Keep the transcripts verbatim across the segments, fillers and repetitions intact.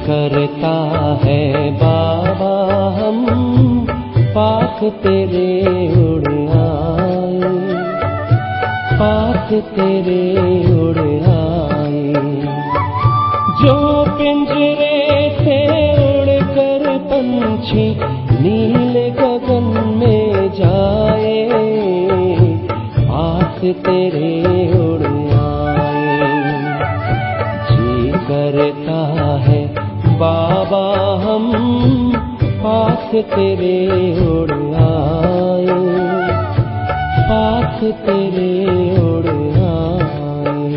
करता है बाबा हम पाख तेरे उड़ आए, पाख तेरे उड़ आए। जो पिंजरे से उड़कर पंछी नीले गगन में जाए, पाख तेरे उड़ आए। जी करता है बाबा हम पाख तेरे उड़ आए, पाख तेरे उड़ आए।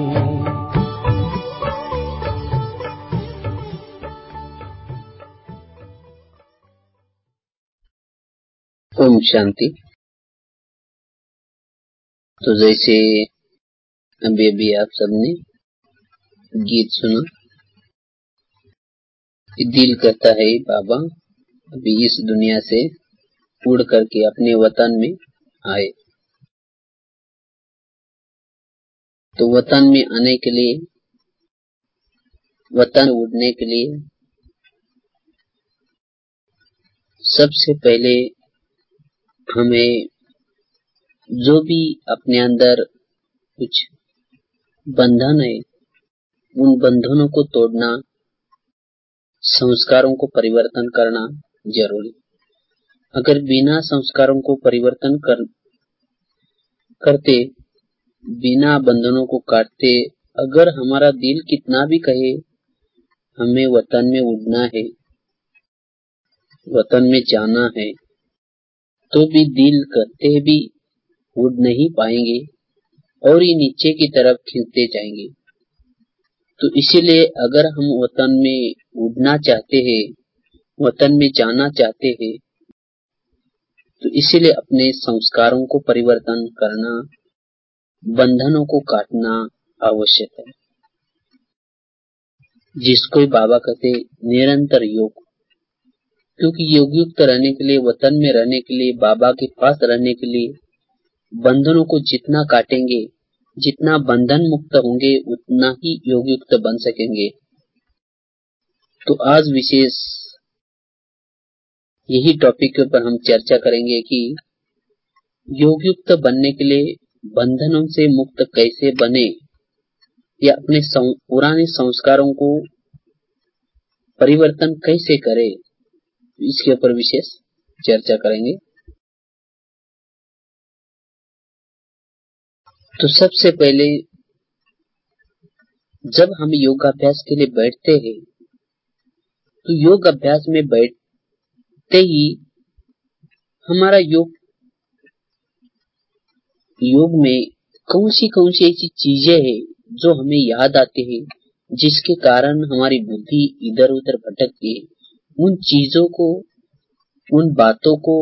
ओम शांति। तो जैसे अभी अभी आप सबने गीत सुना, दिल कहता है बाबा अभी इस दुनिया से उड़ करके अपने वतन में आए। तो वतन में आने के लिए, वतन उड़ने के लिए सबसे पहले हमें जो भी अपने अंदर कुछ बंधन है, उन बंधनों को तोड़ना, संस्कारों को परिवर्तन करना जरूरी। अगर बिना संस्कारों को परिवर्तन कर करते, बिना बंधनों को काटते, अगर हमारा दिल कितना भी कहे हमें वतन में उड़ना है, वतन में जाना है, तो भी दिल कहते भी उड़ नहीं पाएंगे और ये नीचे की तरफ खींचते जाएंगे। तो इसीलिए अगर हम वतन में उड़ना चाहते हैं, वतन में जाना चाहते हैं, तो इसीलिए अपने संस्कारों को परिवर्तन करना, बंधनों को काटना आवश्यक है, जिसको बाबा कहते निरंतर योग। क्योंकि योग युक्त रहने के लिए, वतन में रहने के लिए, बाबा के पास रहने के लिए बंधनों को जितना काटेंगे, जितना बंधन मुक्त होंगे, उतना ही योग युक्त बन सकेंगे। तो आज विशेष यही टॉपिक के ऊपर हम चर्चा करेंगे कि योग युक्त बनने के लिए बंधनों से मुक्त कैसे बने, या अपने पुराने संस्कारों को परिवर्तन कैसे करें, इसके ऊपर विशेष चर्चा करेंगे। तो सबसे पहले जब हम योगाभ्यास के लिए बैठते हैं, तो योग अभ्यास में बैठते ही हमारा योग योग में कौन सी कौन सी ऐसी चीजें हैं जो हमें याद आती है, जिसके कारण हमारी बुद्धि इधर उधर भटकती है। उन चीजों को, उन बातों को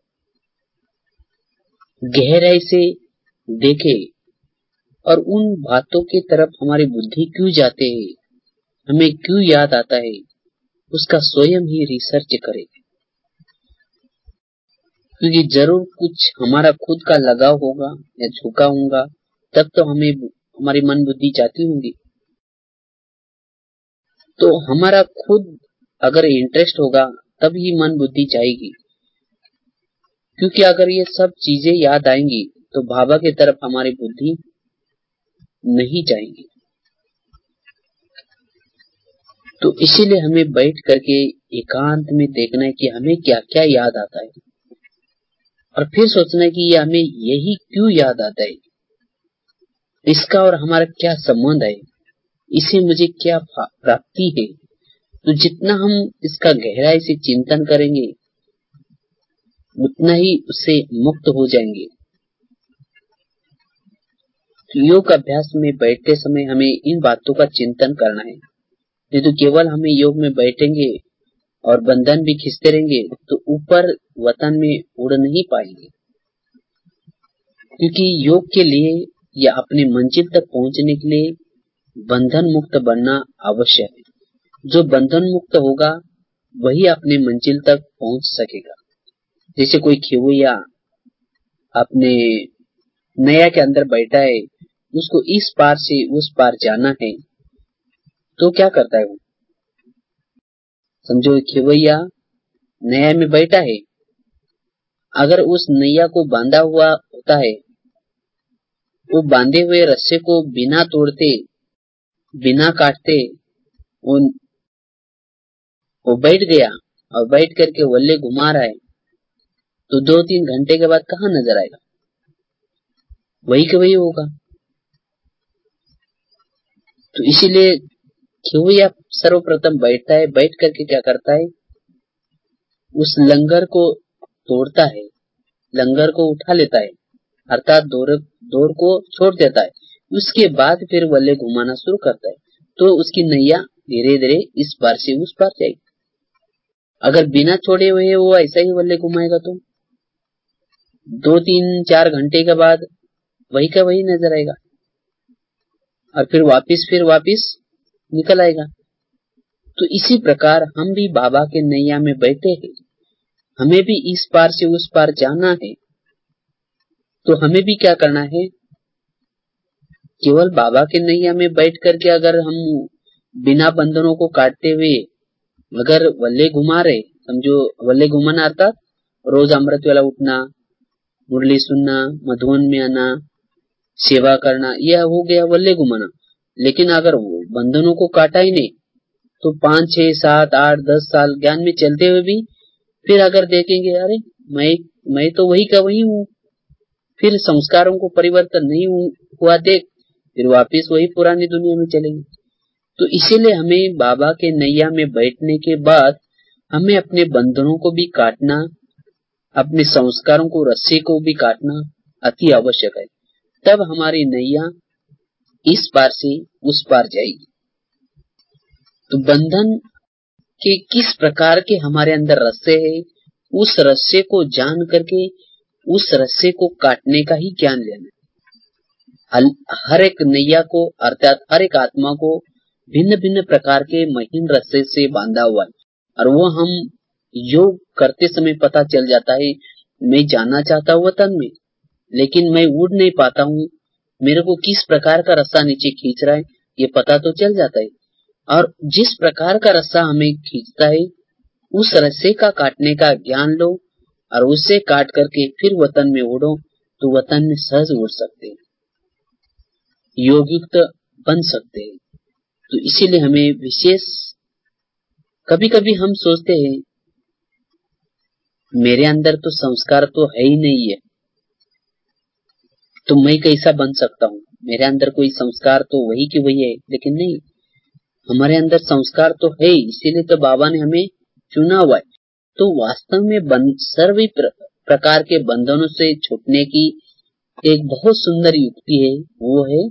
गहराई से देखे और उन बातों की तरफ हमारी बुद्धि क्यों जाते है, हमें क्यों याद आता है, उसका स्वयं ही रिसर्च करें। क्योंकि जरूर कुछ हमारा खुद का लगाव होगा या झुका होगा, तब तो हमें हमारी मन बुद्धि जाती होंगी। तो हमारा खुद अगर इंटरेस्ट होगा तब ही मन बुद्धि जाएगी। क्योंकि अगर ये सब चीजें याद आएंगी तो बाबा की तरफ हमारी बुद्धि नहीं जाएगी। तो इसीलिए हमें बैठ करके एकांत में देखना है कि हमें क्या क्या याद आता है, और फिर सोचना है कि ये हमें यही क्यों याद आता है, इसका और हमारा क्या संबंध है, इसे मुझे क्या प्राप्ति है। तो जितना हम इसका गहराई से चिंतन करेंगे, उतना ही उससे मुक्त हो जाएंगे। तो योग अभ्यास में बैठते समय हमें इन बातों का चिंतन करना है। नहीं तो केवल हमें योग में बैठेंगे और बंधन भी खींचते रहेंगे तो ऊपर वतन में उड़ नहीं पाएंगे। क्योंकि योग के लिए या अपने मंजिल तक पहुंचने के लिए बंधन मुक्त बनना आवश्यक है। जो बंधन मुक्त होगा वही अपने मंजिल तक पहुंच सकेगा। जैसे कोई खिवैया अपने नया के अंदर बैठा है, उसको इस पार से उस पार जाना है, तो क्या करता है वो? समझो खेवैया नैया में बैठा है, अगर उस नैया को बांधा हुआ होता है, वो बांधे हुए रस्से को बिना तोड़ते बिना काटते वो, वो बैठ गया और बैठ करके वल्ले घुमा रहा है, तो दो तीन घंटे के बाद कहाँ नजर आएगा? वही के वही होगा। तो इसीलिए खेवैया सर्वप्रथम बैठता है, बैठ करके क्या करता है, उस लंगर को तोड़ता है, लंगर को उठा लेता है, अर्थात दौर दौर को छोड़ देता है। उसके बाद फिर वल्ले घुमाना शुरू करता है, तो उसकी नैया धीरे धीरे इस पार से उस पार जाएगी। अगर बिना छोड़े हुए वो ऐसा ही वल्ले घुमाएगा तो दो तीन चार घंटे के बाद वही का वही नजर आएगा और फिर वापिस फिर वापिस निकल आएगा। तो इसी प्रकार हम भी बाबा के नैया में बैठे हैं, हमें भी इस पार से उस पार जाना है, तो हमें भी क्या करना है, केवल बाबा के नैया में बैठ करके अगर हम बिना बंधनों को काटते हुए अगर वल्ले घुमा रहे, समझो वल्ले घुमाना अर्थात रोज अमृत वाला उठना, मुरली सुनना, मधुवन में आना, सेवा करना, यह हो गया वल्ले घुमाना। लेकिन अगर बंधनों को काटा ही नहीं, तो पांच छह सात आठ दस साल ज्ञान में चलते हुए भी फिर अगर देखेंगे, अरे मैं मैं तो वही का वही हूँ, फिर संस्कारों को परिवर्तन नहीं हुआ देख, फिर वापिस वही पुरानी दुनिया में चलेंगे। तो इसीलिए हमें बाबा के नैया में बैठने के बाद हमें अपने बंधनों को भी काटना, अपने संस्कारों को रस्सी को भी काटना अति आवश्यक है, तब हमारी नैया इस पार से उस पार जाएगी। तो बंधन के किस प्रकार के हमारे अंदर रस्से है, उस रस्से को जान करके उस रस्से को काटने का ही ज्ञान लेना। हर एक नैया को अर्थात हर एक आत्मा को भिन्न भिन्न प्रकार के महीन रस्से से बांधा हुआ है, और वो हम योग करते समय पता चल जाता है। मैं जाना चाहता हूँ वतन में, लेकिन मैं उड़ नहीं पाता हूँ, मेरे को किस प्रकार का रस्सा नीचे खींच रहा है ये पता तो चल जाता है। और जिस प्रकार का रस्सा हमें खींचता है उस रस्से का काटने का ज्ञान लो और उससे काट करके फिर वतन में उड़ो, तो वतन में सहज उड़ सकते हैं, योगयुक्त बन सकते हैं। तो इसीलिए हमें विशेष, कभी कभी हम सोचते हैं मेरे अंदर तो संस्कार तो है ही नहीं है, तो मैं कैसा बन सकता हूँ, मेरे अंदर कोई संस्कार तो वही की वही है। लेकिन नहीं, हमारे अंदर संस्कार तो है, इसीलिए तो बाबा ने हमें चुना हुआ है। तो वास्तव में सभी प्र, प्रकार के बंधनों से छूटने की एक बहुत सुंदर युक्ति है, वो है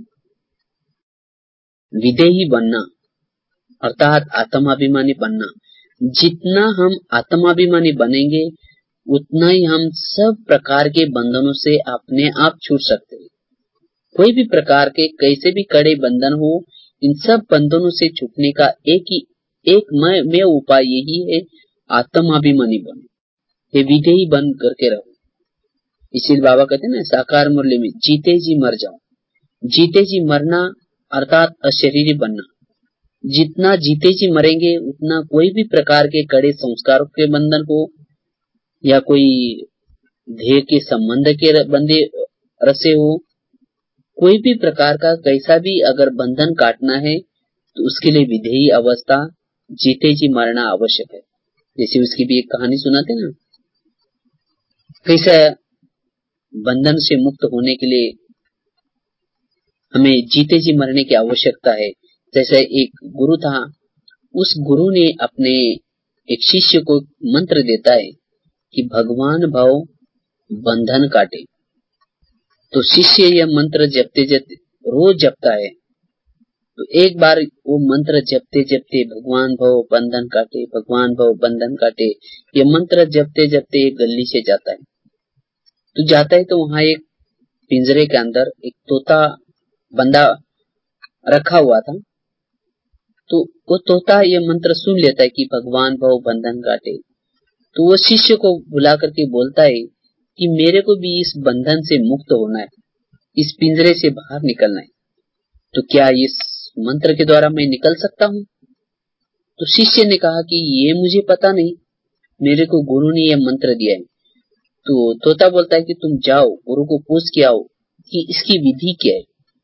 विदेही बनना, अर्थात आत्माभिमानी बनना। जितना हम आत्माभिमानी बनेंगे उतना ही हम सब प्रकार के बंधनों से अपने आप छूट सकते हैं। कोई भी प्रकार के कैसे भी कड़े बंधन हो, इन सब बंधनों से छूटने का एक ही एक में उपाय यही है, आत्माभिमानी बनो, ये विधेयी बन करके रहो। इसीलिए बाबा कहते हैं ना साकार मुरली में, जीते जी मर जाओ। जीते जी मरना अर्थात अशरीरी बनना। जितना जीते जी मरेंगे उतना कोई भी प्रकार के कड़े संस्कारों के बंधन हो या कोई ध्येय के संबंध के बंधे रसे हो, कोई भी प्रकार का कैसा भी अगर बंधन काटना है तो उसके लिए विधेयी अवस्था, जीते जी मरना आवश्यक है। जैसे उसकी भी एक कहानी सुनाते ना, कैसा बंधन से मुक्त होने के लिए हमें जीते जी मरने की आवश्यकता है। जैसे एक गुरु था, उस गुरु ने अपने एक शिष्य को मंत्र देता है कि भगवान भव बंधन काटे। तो शिष्य यह मंत्र जपते जपते रोज जपता है। तो एक बार वो मंत्र जपते जपते भगवान भव बंधन काटे, भगवान भव बंधन काटे, ये मंत्र जपते जपते एक गली से जाता है। तो जाता है तो वहां एक पिंजरे के अंदर एक तोता बंदा रखा हुआ था। तो वो तोता ये मंत्र सुन लेता है कि भगवान भव बंधन काटे। तो वो शिष्य को बुला करके बोलता है कि मेरे को भी इस बंधन से मुक्त होना है, इस पिंजरे से बाहर निकलना है, तो क्या इस मंत्र के द्वारा मैं निकल सकता हूँ? तो शिष्य ने कहा कि ये मुझे पता नहीं, मेरे को गुरु ने यह मंत्र दिया है। तो तोता बोलता है कि तुम जाओ गुरु को पूछ के आओ कि इसकी विधि क्या है।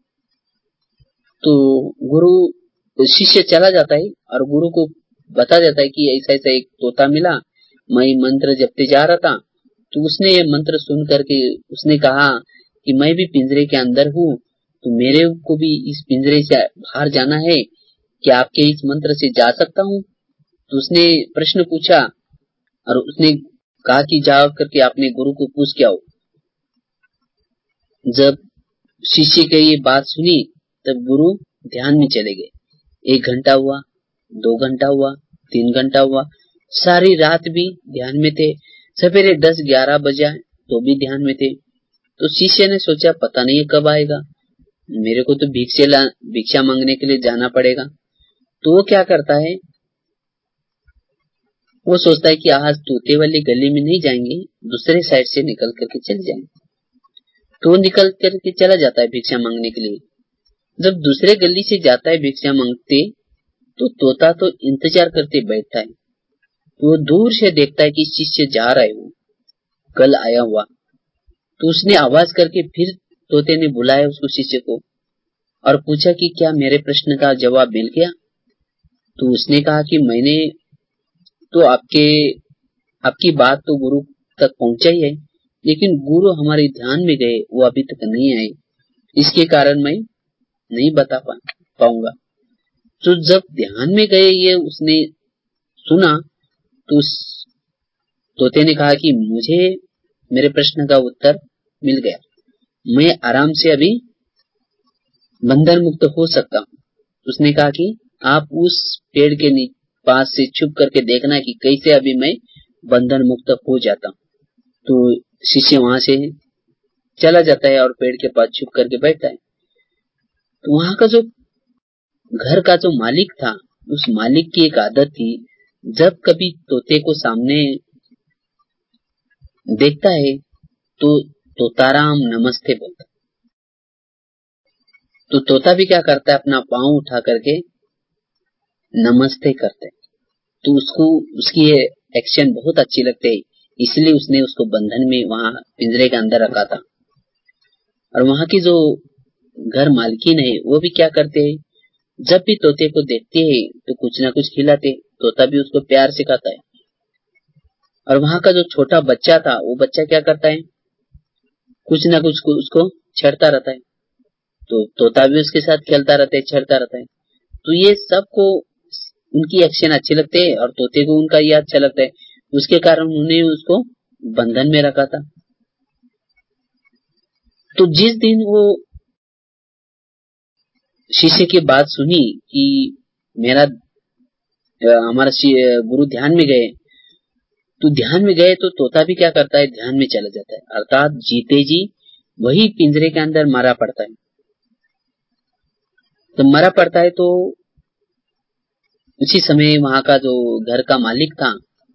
तो गुरु शिष्य चला जाता है और गुरु को बता देता है कि ऐसा ऐसा एक तोता मिला, मैं मंत्र जपते जा रहा था। तो उसने ये मंत्र सुन करके उसने कहा कि मैं भी पिंजरे के अंदर हूँ, तो मेरे को भी इस पिंजरे से बाहर जाना है, क्या आपके इस मंत्र से जा सकता हूँ? तो उसने प्रश्न पूछा और उसने कहा कि जाओ करके आपने गुरु को पूछ के आओ। जब शिष्य की ये बात सुनी तब गुरु ध्यान में चले गए। एक घंटा हुआ, दो घंटा हुआ, तीन घंटा हुआ, सारी रात भी ध्यान में थे। सवेरे दस ग्यारह बजा तो भी ध्यान में थे। तो शिष्य ने सोचा पता नहीं कब आएगा, मेरे को तो भिक्षे ला भिक्षा मांगने के लिए जाना पड़ेगा। तो वो क्या करता है, वो सोचता है कि आज तोते वाली गली में नहीं जाएंगे, दूसरे साइड से निकल करके चले जाएंगे। तो वो निकल करके चला जाता है भिक्षा मांगने के लिए। जब दूसरे गली से जाता है भिक्षा मांगते, तो तोता तो इंतजार करते बैठता है। तो वो दूर से देखता है कि शिष्य जा रहा है, वो कल आया हुआ। तो उसने आवाज करके फिर तोते ने बुलाया उसको शिष्य को और पूछा कि क्या मेरे प्रश्न का जवाब मिल गया? तो उसने कहा कि मैंने तो आपके आपकी बात तो गुरु तक पहुंचा ही है, लेकिन गुरु हमारे ध्यान में गए, वो अभी तक नहीं आए, इसके कारण मैं नहीं बता पाऊंगा। तो जब ध्यान में गए ये उसने सुना, तो उस तोते ने कहा कि मुझे मेरे प्रश्न का उत्तर मिल गया, मैं आराम से अभी बंधन मुक्त हो सकता हूँ। उसने कहा कि आप उस पेड़ के पास से छुप करके देखना कि कैसे अभी मैं बंधन मुक्त हो जाता हूँ। तो शिष्य वहां से चला जाता है और पेड़ के पास छुप करके बैठता है। तो वहां का जो घर का जो मालिक था, उस मालिक की एक आदत थी, जब कभी तोते को सामने देखता है तो तोताराम नमस्ते बोलता। तो तोता भी क्या करता है, अपना पांव उठा करके नमस्ते करते। तो उसको उसकी ये एक्शन बहुत अच्छी लगते है, इसलिए उसने उसको बंधन में वहां पिंजरे के अंदर रखा था। और वहां की जो घर मालकिन है वो भी क्या करते हैं, जब भी तोते को देखते हैं तो कुछ ना कुछ खिलाते, तोता भी उसको प्यार से खाता है। और वहां का जो छोटा बच्चा था, वो बच्चा क्या करता है, कुछ ना कुछ उसको छेड़ता रहता है। तो तोता भी उसके साथ खेलता रहता है, छेड़ता रहता है। तो ये सबको उनकी एक्शन अच्छे लगते हैं और तोते को उनका ये अच्छा लगता है, उसके कारण उन्होंने उसको बंधन में रखा था। तो जिस दिन वो शिष्य की बात सुनी कि मेरा हमारा गुरु ध्यान में गए, तो ध्यान में गए तो तोता भी क्या करता है, ध्यान में चला जाता है, अर्थात जीते जी वही पिंजरे के अंदर मरा पड़ता है। तो मरा पड़ता है तो उसी समय वहां का जो घर का मालिक था,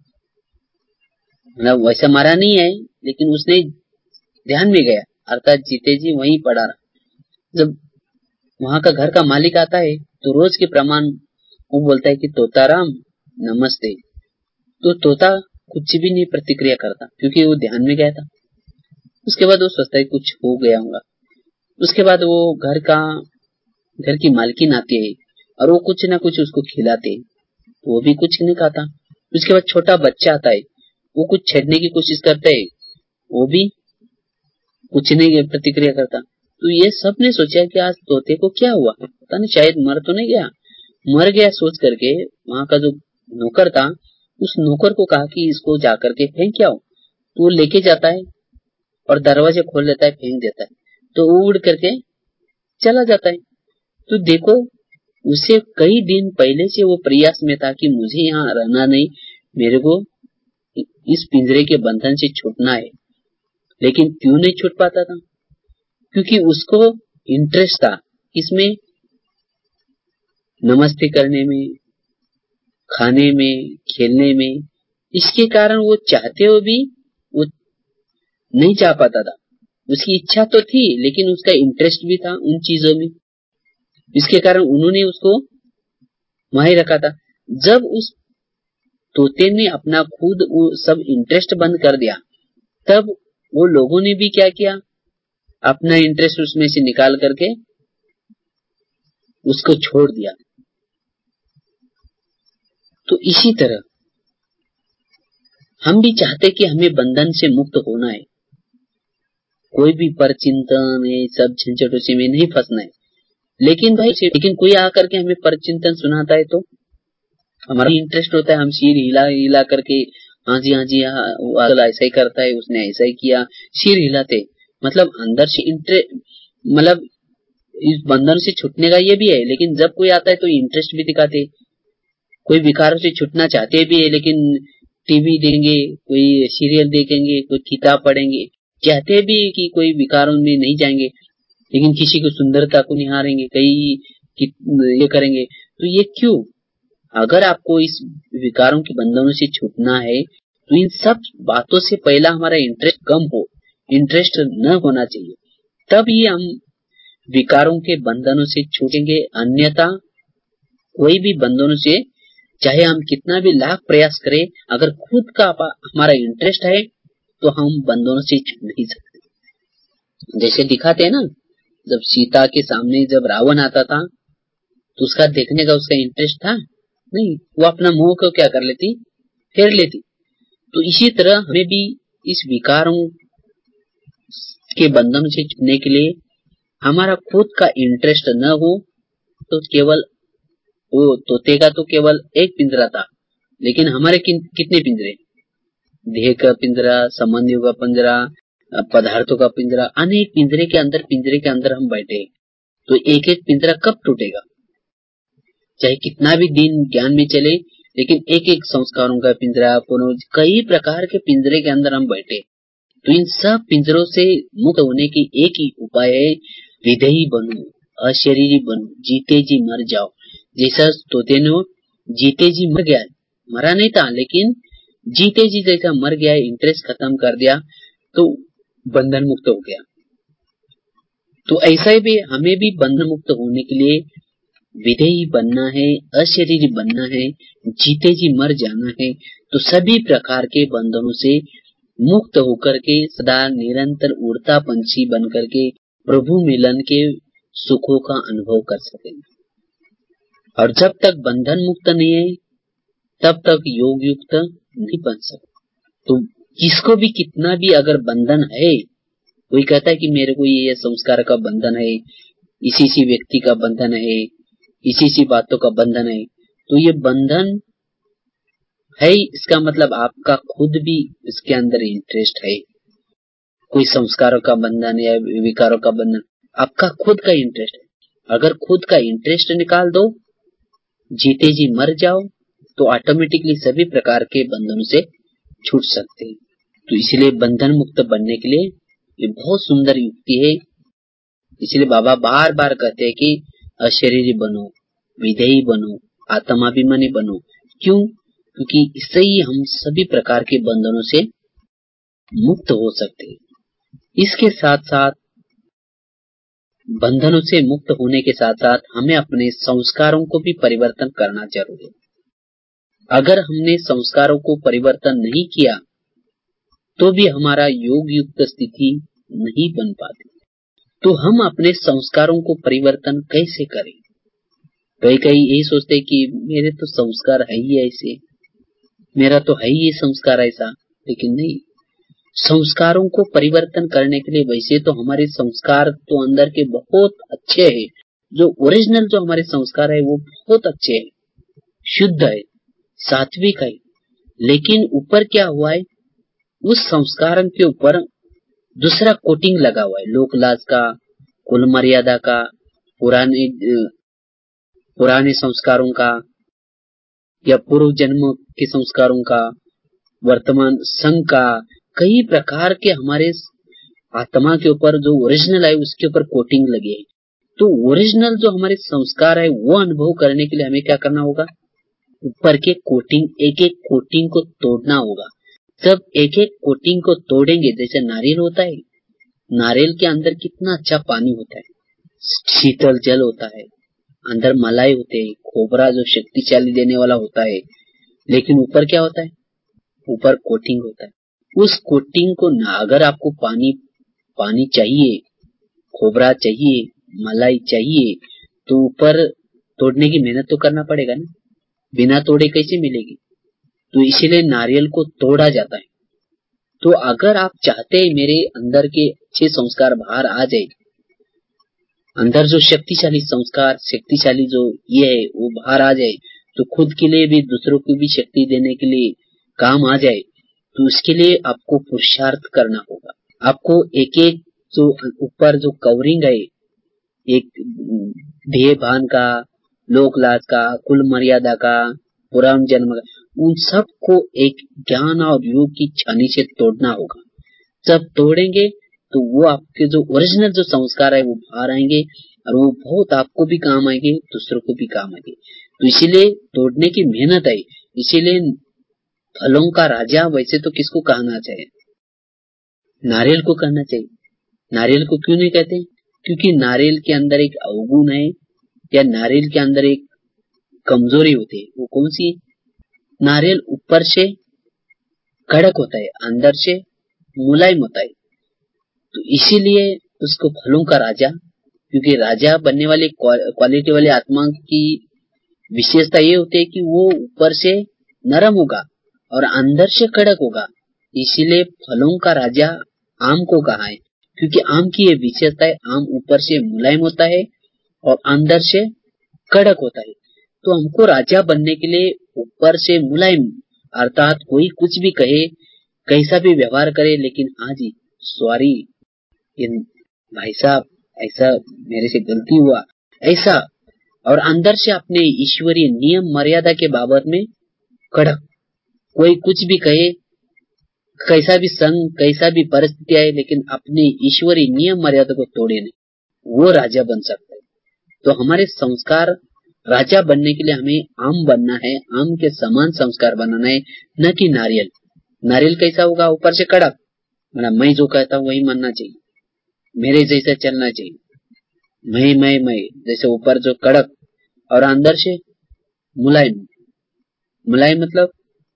मतलब वैसा मरा नहीं है, लेकिन उसने ध्यान में गया, अर्थात जीते जी वहीं पड़ा रहा। जब वहां का घर का मालिक आता है तो रोज के प्रमाण वो बोलता है कि तोताराम नमस्ते। तो तोता कुछ भी नहीं प्रतिक्रिया करता, क्योंकि वो ध्यान में गया था। उसके बाद वो सोचता है कुछ हो गया होगा। उसके बाद वो घर का घर की मालकिन आती है और वो कुछ ना कुछ उसको खिलाते हैं, वो भी कुछ नहीं खाता। उसके बाद छोटा बच्चा आता है, वो कुछ छेड़ने की कोशिश करता है, वो भी कुछ नहीं प्रतिक्रिया करता। तो ये सब ने सोचा कि आज तोते को क्या हुआ, पता नहीं, शायद मर तो नहीं गया। मर गया सोच करके वहां का जो नौकर था, उस नौकर को कहा कि इसको जाकर के फेंक के आओ। तो वो लेके जाता है और दरवाजे खोल देता है, फेंक देता है, तो वो उड़ करके चला जाता है। तो देखो, उसे कई दिन पहले से वो प्रयास में था कि मुझे यहाँ रहना नहीं, मेरे को इस पिंजरे के बंधन से छूटना है, लेकिन क्यों नहीं छूट पाता था, क्योंकि उसको इंटरेस्ट था इसमें, नमस्ते करने में, खाने में, खेलने में। इसके कारण वो चाहते हुए भी वो नहीं चाह पाता था। उसकी इच्छा तो थी, लेकिन उसका इंटरेस्ट भी था उन चीजों में, इसके कारण उन्होंने उसको वहीं रखा था। जब उस तोते ने अपना खुद वो सब इंटरेस्ट बंद कर दिया, तब वो लोगों ने भी क्या किया, अपना इंटरेस्ट उसमें से निकाल करके उसको छोड़ दिया। तो इसी तरह हम भी चाहते कि हमें बंधन से मुक्त होना है, कोई भी परचिंतन है, सब झंझटों से में नहीं फंसना है। लेकिन भाई लेकिन कोई आकर के हमें परचिंतन सुनाता है तो हमारा इंटरेस्ट होता है, हम सिर हिला हिला करके हाँ जी हाँ जी हाँ ऐसा ही करता है, उसने ऐसा ही किया, सिर हिलाते, मतलब अंदर से इंटरेस्ट, मतलब इस बंधन से छूटने का ये भी है। लेकिन जब कोई आता है तो इंटरेस्ट भी दिखाते, कोई विकारों से छूटना चाहते भी है, लेकिन टीवी देखेंगे, कोई सीरियल देखेंगे, कोई किताब पढ़ेंगे, चाहते भी कि कोई विकारों में नहीं जाएंगे, लेकिन किसी को सुंदरता को निहारेंगे, कई ये करेंगे। तो ये क्यों? अगर आपको इस विकारों के बंधनों से छूटना है तो इन सब बातों से पहला हमारा इंटरेस्ट कम हो, इंटरेस्ट न होना चाहिए, तब ही हम विकारों के बंधनों से छूटेंगे। अन्यथा कोई भी बंधनों से चाहे हम कितना भी लाख प्रयास करें, अगर खुद का हमारा इंटरेस्ट है तो हम बंधनों से छूट नहीं सकते। जैसे दिखाते हैं ना, जब सीता के सामने जब रावण आता था तो उसका देखने का उसका इंटरेस्ट था नहीं, वो अपना मुंह को क्या कर लेती, फेर लेती। तो इसी तरह हमें भी इस विकारों के बंधन से छूटने के लिए हमारा खुद का इंटरेस्ट न हो, तो केवल वो तोते का तो केवल एक पिंजरा था, लेकिन हमारे कि, कितने पिंजरे, देह का पिंजरा, संबंधियों का पिंजरा, पदार्थों का पिंजरा, अनेक पिंजरे के अंदर पिंजरे के अंदर हम बैठे। तो एक एक पिंजरा कब टूटेगा? चाहे कितना भी दिन ज्ञान में चले, लेकिन एक एक संस्कारों का पिंजरा, कई प्रकार के पिंजरे के अंदर हम बैठे। तो इन सब पिंजरों से मुक्त होने की एक ही उपाय है, विधेयी बनो, अशरीरी बनो, जीते जी मर जाओ। जैसा तोते ने जीते जी मर गया, मरा नहीं था लेकिन जीते जी जैसा मर गया, इंटरेस्ट खत्म कर दिया, तो बंधन मुक्त हो गया। तो ऐसा ही भी हमें भी बंधन मुक्त होने के लिए विधेयी बनना है, अशरीरी बनना है, जीते जी मर जाना है। तो सभी प्रकार के बंधनों से मुक्त होकर के सदा निरंतर उड़ता पंछी बन करके प्रभु मिलन के सुखों का अनुभव कर सकेंगे। और जब तक बंधन मुक्त नहीं है तब तक योग युक्त नहीं बन सकते। तो किसको भी कितना भी अगर बंधन है, कोई कहता है कि मेरे को ये संस्कार का बंधन है, इसी इसी व्यक्ति का बंधन है, इसी इसी बातों का बंधन है, तो ये बंधन है, इसका मतलब आपका खुद भी इसके अंदर इंटरेस्ट है। कोई संस्कारों का बंधन या विकारों का बंधन, आपका खुद का इंटरेस्ट है। अगर खुद का इंटरेस्ट निकाल दो, जीते जी मर जाओ, तो ऑटोमेटिकली सभी प्रकार के बंधनों से छूट सकते हैं। तो इसलिए बंधन मुक्त बनने के लिए ये बहुत सुंदर युक्ति है। इसलिए बाबा बार बार कहते हैं कि अशरीरी बनो, विधेयी बनो, आत्माभिमानी बनो। क्यों? क्योंकि इससे ही हम सभी प्रकार के बंधनों से मुक्त हो सकते हैं। इसके साथ साथ बंधनों से मुक्त होने के साथ साथ हमें अपने संस्कारों को भी परिवर्तन करना जरूरी है। अगर हमने संस्कारों को परिवर्तन नहीं किया तो भी हमारा योग युक्त स्थिति नहीं बन पाती। तो हम अपने संस्कारों को परिवर्तन कैसे करें? कई कई यही सोचते कि मेरे तो संस्कार है ही ऐसे, मेरा तो है ही संस्कार ऐसा, लेकिन नहीं। संस्कारों को परिवर्तन करने के लिए वैसे तो हमारे संस्कार तो अंदर के बहुत अच्छे हैं, जो ओरिजिनल जो हमारे संस्कार है वो बहुत अच्छे हैं, शुद्ध है, सात्विक है। लेकिन ऊपर क्या हुआ है, उस संस्कार के ऊपर दूसरा कोटिंग लगा हुआ है, लोकलाज का, कुल मर्यादा का, पुराने पुराने संस्कारों का या पूर्व जन्म के संस्कारों का, वर्तमान संघ का, कई प्रकार के हमारे आत्मा के ऊपर जो ओरिजिनल है उसके ऊपर कोटिंग लगी है। तो ओरिजिनल जो हमारे संस्कार है वो अनुभव करने के लिए हमें क्या करना होगा? ऊपर के कोटिंग, एक एक कोटिंग को तोड़ना होगा। जब एक एक कोटिंग को तोड़ेंगे, जैसे नारियल होता है, नारियल के अंदर कितना अच्छा पानी होता है, शीतल जल होता है, अंदर मलाई होते हैं, खोबरा जो शक्तिशाली देने वाला होता है, लेकिन ऊपर क्या होता है? ऊपर कोटिंग होता है। उस कोटिंग को ना, अगर आपको पानी पानी चाहिए, खोबरा चाहिए, मलाई चाहिए, तो ऊपर तोड़ने की मेहनत तो करना पड़ेगा ना, बिना तोड़े कैसे मिलेगी? तो इसीलिए नारियल को तोड़ा जाता है। तो अगर आप चाहते हैं मेरे अंदर के अच्छे संस्कार बाहर आ जाए, अंदर जो शक्तिशाली संस्कार, शक्तिशाली जो ये है वो बाहर आ जाए, तो खुद के लिए भी दूसरों को भी शक्ति देने के लिए काम आ जाए, तो उसके लिए आपको पुरुषार्थ करना होगा। आपको एक एक जो ऊपर जो कवरिंग है, एक ध्येय भान का, लोक लाज का, कुल मर्यादा का, पुराण जन्म का, उन सब को एक ज्ञान और योग की छानी से तोड़ना होगा। जब तोड़ेंगे तो वो आपके जो ओरिजिनल जो संस्कार है वो बाहर आएंगे, और वो बहुत आपको भी काम आएंगे, दूसरों को भी काम आएंगे। तो इसीलिए तोड़ने की मेहनत है। इसीलिए फलों का राजा वैसे तो किसको कहना चाहिए? नारियल को कहना चाहिए। नारियल को क्यों नहीं कहते? क्योंकि नारियल के अंदर एक अवगुण है, या नारियल के अंदर एक कमजोरी होती है। वो कौन सी? नारियल ऊपर से कड़क होता है, अंदर से मुलायम होता है। तो इसीलिए उसको फलों का राजा, क्योंकि राजा बनने वाले क्वालिटी वाले आत्मा की विशेषता ये होती है कि वो ऊपर से नरम होगा और अंदर से कड़क होगा। इसीलिए फलों का राजा आम को कहा है, क्योंकि आम की ये विशेषता है, आम ऊपर से मुलायम होता है और अंदर से कड़क होता है। तो हमको राजा बनने के लिए ऊपर से मुलायम, अर्थात कोई कुछ भी कहे, कैसा भी व्यवहार करे, लेकिन हाँ जी सॉरी भाई साहब, ऐसा मेरे से गलती हुआ, ऐसा, और अंदर से अपने ईश्वरीय नियम मर्यादा के बाबत में कड़क। कोई कुछ भी कहे, कैसा भी संग, कैसा भी परिस्थिति आए, लेकिन अपने ईश्वरीय नियम मर्यादा को तोड़े नहीं, वो राजा बन सकता है। तो हमारे संस्कार, राजा बनने के लिए हमें आम बनना है, आम के समान संस्कार बनाना है, न कि नारियल। नारियल कैसा होगा? ऊपर से कड़क, मतलब मैं जो कहता हूँ वही मानना चाहिए, मेरे जैसा चलना चाहिए, मैं मैं मैं जैसे ऊपर जो कड़क और अंदर से मुलायम। मुलायम मतलब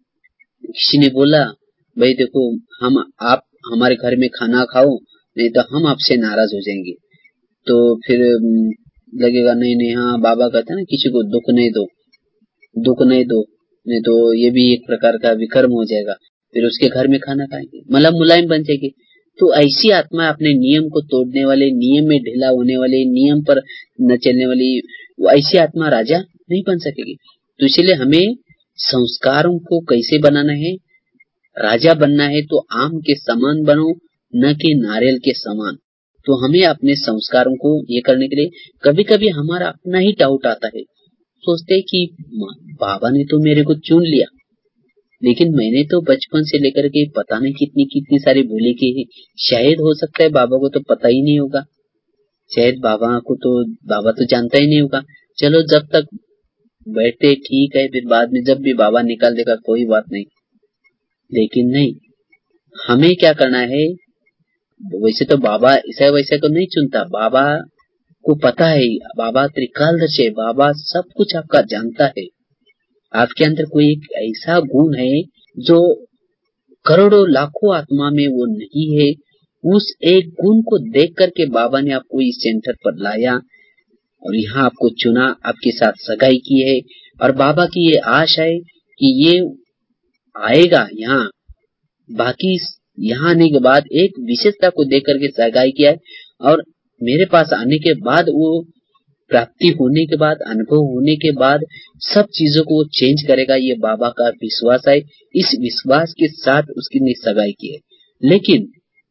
किसी ने बोला भाई देखो हम आप हमारे घर में खाना खाओ, नहीं तो हम आपसे नाराज हो जाएंगे, तो फिर लगेगा नहीं नहीं, हाँ बाबा कहते हैं ना, किसी को दुख नहीं दो, दुख नहीं दो, नहीं तो ये भी एक प्रकार का विकर्म हो जाएगा, फिर उसके घर में खाना खाएंगे, मतलब मुलायम बन जाएगी। तो ऐसी आत्मा अपने नियम को तोड़ने वाले, नियम में ढीला होने वाले, नियम पर न चलने वाली, वो ऐसी आत्मा राजा नहीं बन सकेगी। तो इसलिए हमें संस्कारों को कैसे बनाना है? राजा बनना है तो आम के समान बनो, न कि नारियल के समान। तो हमें अपने संस्कारों को ये करने के लिए कभी कभी हमारा अपना ही डाउट आता है, सोचते हैं कि बाबा ने तो मेरे को चुन लिया, लेकिन मैंने तो बचपन से लेकर के पता नहीं कितनी कितनी सारी भूले की है। शायद हो सकता है बाबा को तो पता ही नहीं होगा, शायद बाबा को तो बाबा तो जानता ही नहीं होगा। चलो जब तक बैठते ठीक है, फिर बाद में जब भी बाबा निकाल देगा कोई बात नहीं। लेकिन नहीं, हमें क्या करना है? वैसे तो बाबा ऐसा वैसा तो नहीं चुनता, बाबा को पता है, बाबा त्रिकालदर्शी है, बाबा सब कुछ आपका जानता है। आपके अंदर कोई एक ऐसा गुण है जो करोड़ों लाखों आत्मा में वो नहीं है, उस एक गुण को देख करके बाबा ने आपको इस सेंटर पर लाया और यहाँ आपको चुना, आपके साथ सगाई की है, और बाबा की ये आशा है कि ये आएगा यहाँ। बाकी यहाँ आने के बाद एक विशेषता को देख करके सगाई किया है, और मेरे पास आने के बाद, वो प्राप्ति होने के बाद, अनुभव होने के बाद सब चीजों को वो चेंज करेगा, ये बाबा का विश्वास है। इस विश्वास के साथ उसकी ने सगाई की है। लेकिन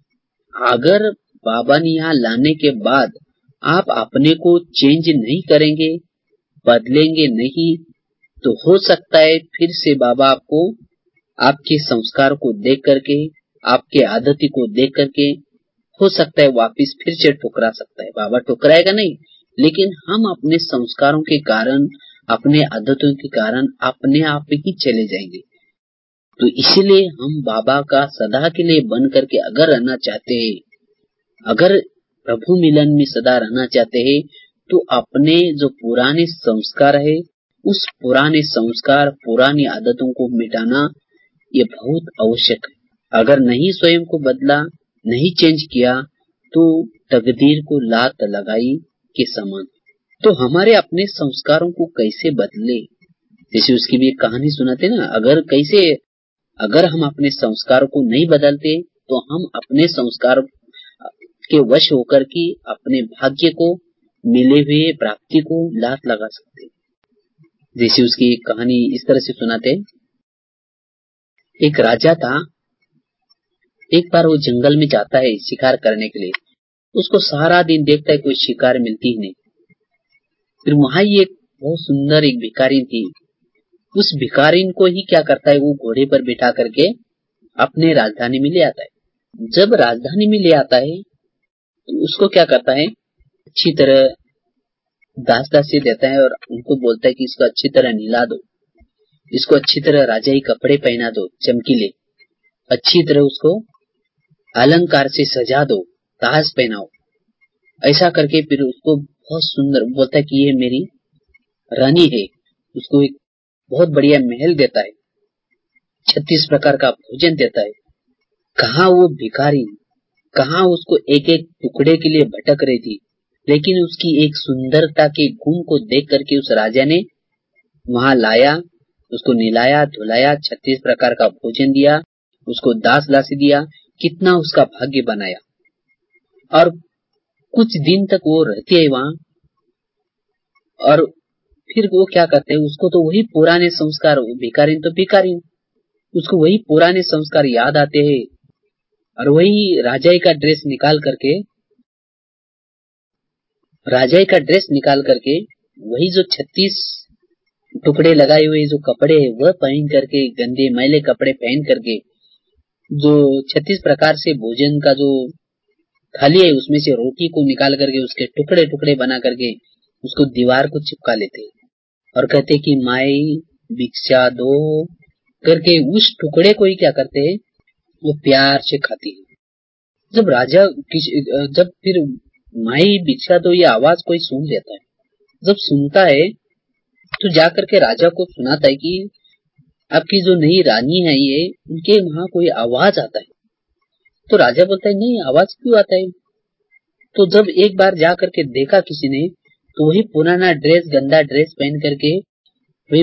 अगर बाबा ने यहाँ लाने के बाद आप अपने को चेंज नहीं करेंगे, बदलेंगे नहीं, तो हो सकता है फिर से बाबा आपको आपके संस्कार को देख करके, आपके आदती को देख करके, हो सकता है वापिस फिर से ठुकरा सकता है। बाबा ठुकराएगा नहीं, लेकिन हम अपने संस्कारों के कारण, अपने आदतों के कारण अपने आप ही चले जाएंगे। तो इसीलिए हम बाबा का सदा के लिए बन करके अगर रहना चाहते हैं, अगर प्रभु मिलन में सदा रहना चाहते हैं, तो अपने जो पुराने संस्कार है, उस पुराने संस्कार, पुरानी आदतों को मिटाना ये बहुत आवश्यक है। अगर नहीं स्वयं को बदला, नहीं चेंज किया, तो तकदीर को लात लगाई के समान। तो हमारे अपने संस्कारों को कैसे बदले, जैसे उसकी भी एक कहानी सुनाते ना, अगर कैसे अगर हम अपने संस्कारों को नहीं बदलते तो हम अपने संस्कार के वश होकर के अपने भाग्य को, मिले हुए प्राप्ति को लात लगा सकते। जैसे उसकी एक कहानी इस तरह से सुनाते, एक राजा था। एक बार वो जंगल में जाता है शिकार करने के लिए। उसको सारा दिन देखता है कोई शिकार मिलती ही नहीं। फिर वहां ही एक बहुत सुंदर एक भिखारी थी। उस भिखारिन को ही क्या करता है, वो घोड़े पर बिठा करके अपने राजधानी में ले आता है। जब राजधानी में ले आता है तो उसको क्या करता है, अच्छी तरह दास दासी देता है और उनको बोलता है कि इसको अच्छी तरह नहला दो, इसको अच्छी तरह राजाई कपड़े पहना दो चमकीले, अच्छी तरह उसको अलंकार से सजा दो, ताज पहनाओ। ऐसा करके फिर उसको बहुत सुंदर बोलता है कि ये मेरी रानी है। उसको एक बहुत बढ़िया महल देता है, छत्तीस प्रकार का भोजन देता है। कहाँ वो भिखारी, कहाँ उसको एक एक टुकड़े के लिए भटक रही थी, लेकिन उसकी एक सुंदरता के गुण को देख करके उस राजा ने वहां लाया, उसको निलाया धुलाया, छत्तीस प्रकार का भोजन दिया, उसको दास दासी दिया, कितना उसका भाग्य बनाया। और कुछ दिन तक वो रहती है वहां। और फिर वो क्या करते हैं, उसको तो वही पुराने संस्कार, भिखारी तो भिखारी, उसको वही पुराने संस्कार याद आते हैं। और वही राजाई का ड्रेस निकाल करके राजाई का ड्रेस निकाल करके वही जो छत्तीस टुकड़े लगाए हुए जो कपड़े है वह पहन करके, गंदे मैले कपड़े पहन करके, जो छत्तीस प्रकार से भोजन का जो थाली है उसमें से रोटी को निकाल करके उसके टुकड़े टुकड़े बना करके उसको दीवार को चिपका लेते और कहते कि माई भिक्षा दो करके उस टुकड़े को ही क्या करते हैं, वो प्यार से खाती है। जब राजा जब फिर माई भिक्षा दो ये आवाज कोई सुन लेता है, जब सुनता है तो जाकर के राजा को सुनाता है कि आपकी जो नई रानी है ये, उनके वहां कोई आवाज आता है। तो राजा बोलता है नहीं, आवाज क्यों आता है? तो जब एक बार जा करके देखा किसी ने, तो वही पुराना ड्रेस, गंदा ड्रेस पहन करके वही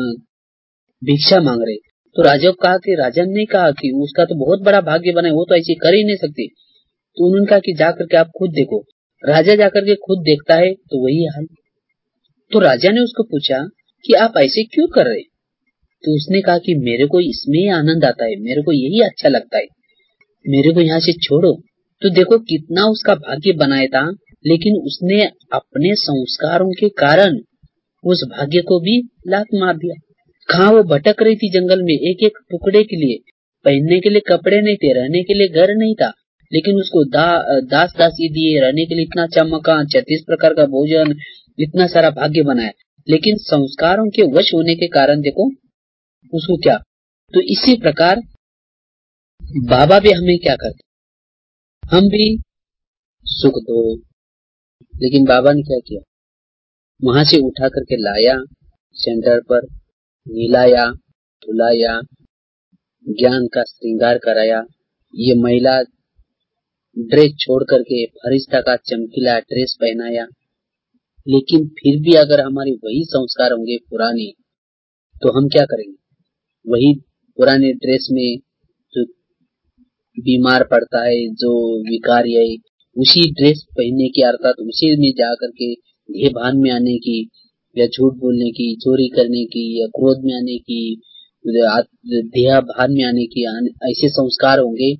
भिक्षा मांग रहे। तो राजा को कहा कि राजा ने कहा कि उसका तो बहुत बड़ा भाग्य बना है, वो तो ऐसे कर ही नहीं सकती। तो उन्होंने कहा कि जा करके आप खुद देखो। राजा जाकर के खुद देखता है तो वही हाल। तो राजा ने उसको पूछा कि आप ऐसे क्यों कर रहे? तो उसने कहा कि मेरे को इसमें आनंद आता है, मेरे को यही अच्छा लगता है, मेरे को यहाँ से छोड़ो। तो देखो कितना उसका भाग्य बनाया था, लेकिन उसने अपने संस्कारों के कारण उस भाग्य को भी लात मार दिया। कहाँ वो भटक रही थी जंगल में एक एक टुकड़े के लिए, पहनने के लिए कपड़े नहीं थे, रहने के लिए घर नहीं था, लेकिन उसको दा, दास दासी दिए, रहने के लिए इतना अच्छा मकान, छत्तीस प्रकार का भोजन, इतना सारा भाग्य बनाया। लेकिन संस्कारों के वश होने के कारण देखो उसको क्या। तो इसी प्रकार बाबा भी हमें क्या करते, हम भी सुख दो, लेकिन बाबा ने क्या किया, वहां से उठा करके लाया सेंटर पर, नीलाया धुलाया, ज्ञान का श्रृंगार कराया। ये महिला ड्रेस छोड़ करके फरिश्ता का चमकीला ड्रेस पहनाया। लेकिन फिर भी अगर हमारे वही संस्कार होंगे पुराने, तो हम क्या करेंगे? वही पुराने ड्रेस में जो बीमार पड़ता है, जो विकारी है, उसी ड्रेस पहनने की, अर्थात उसी में जाकर के देह भान में आने की, या झूठ बोलने की, चोरी करने की, या क्रोध में आने की, देह भान में आने की, ऐसे संस्कार होंगे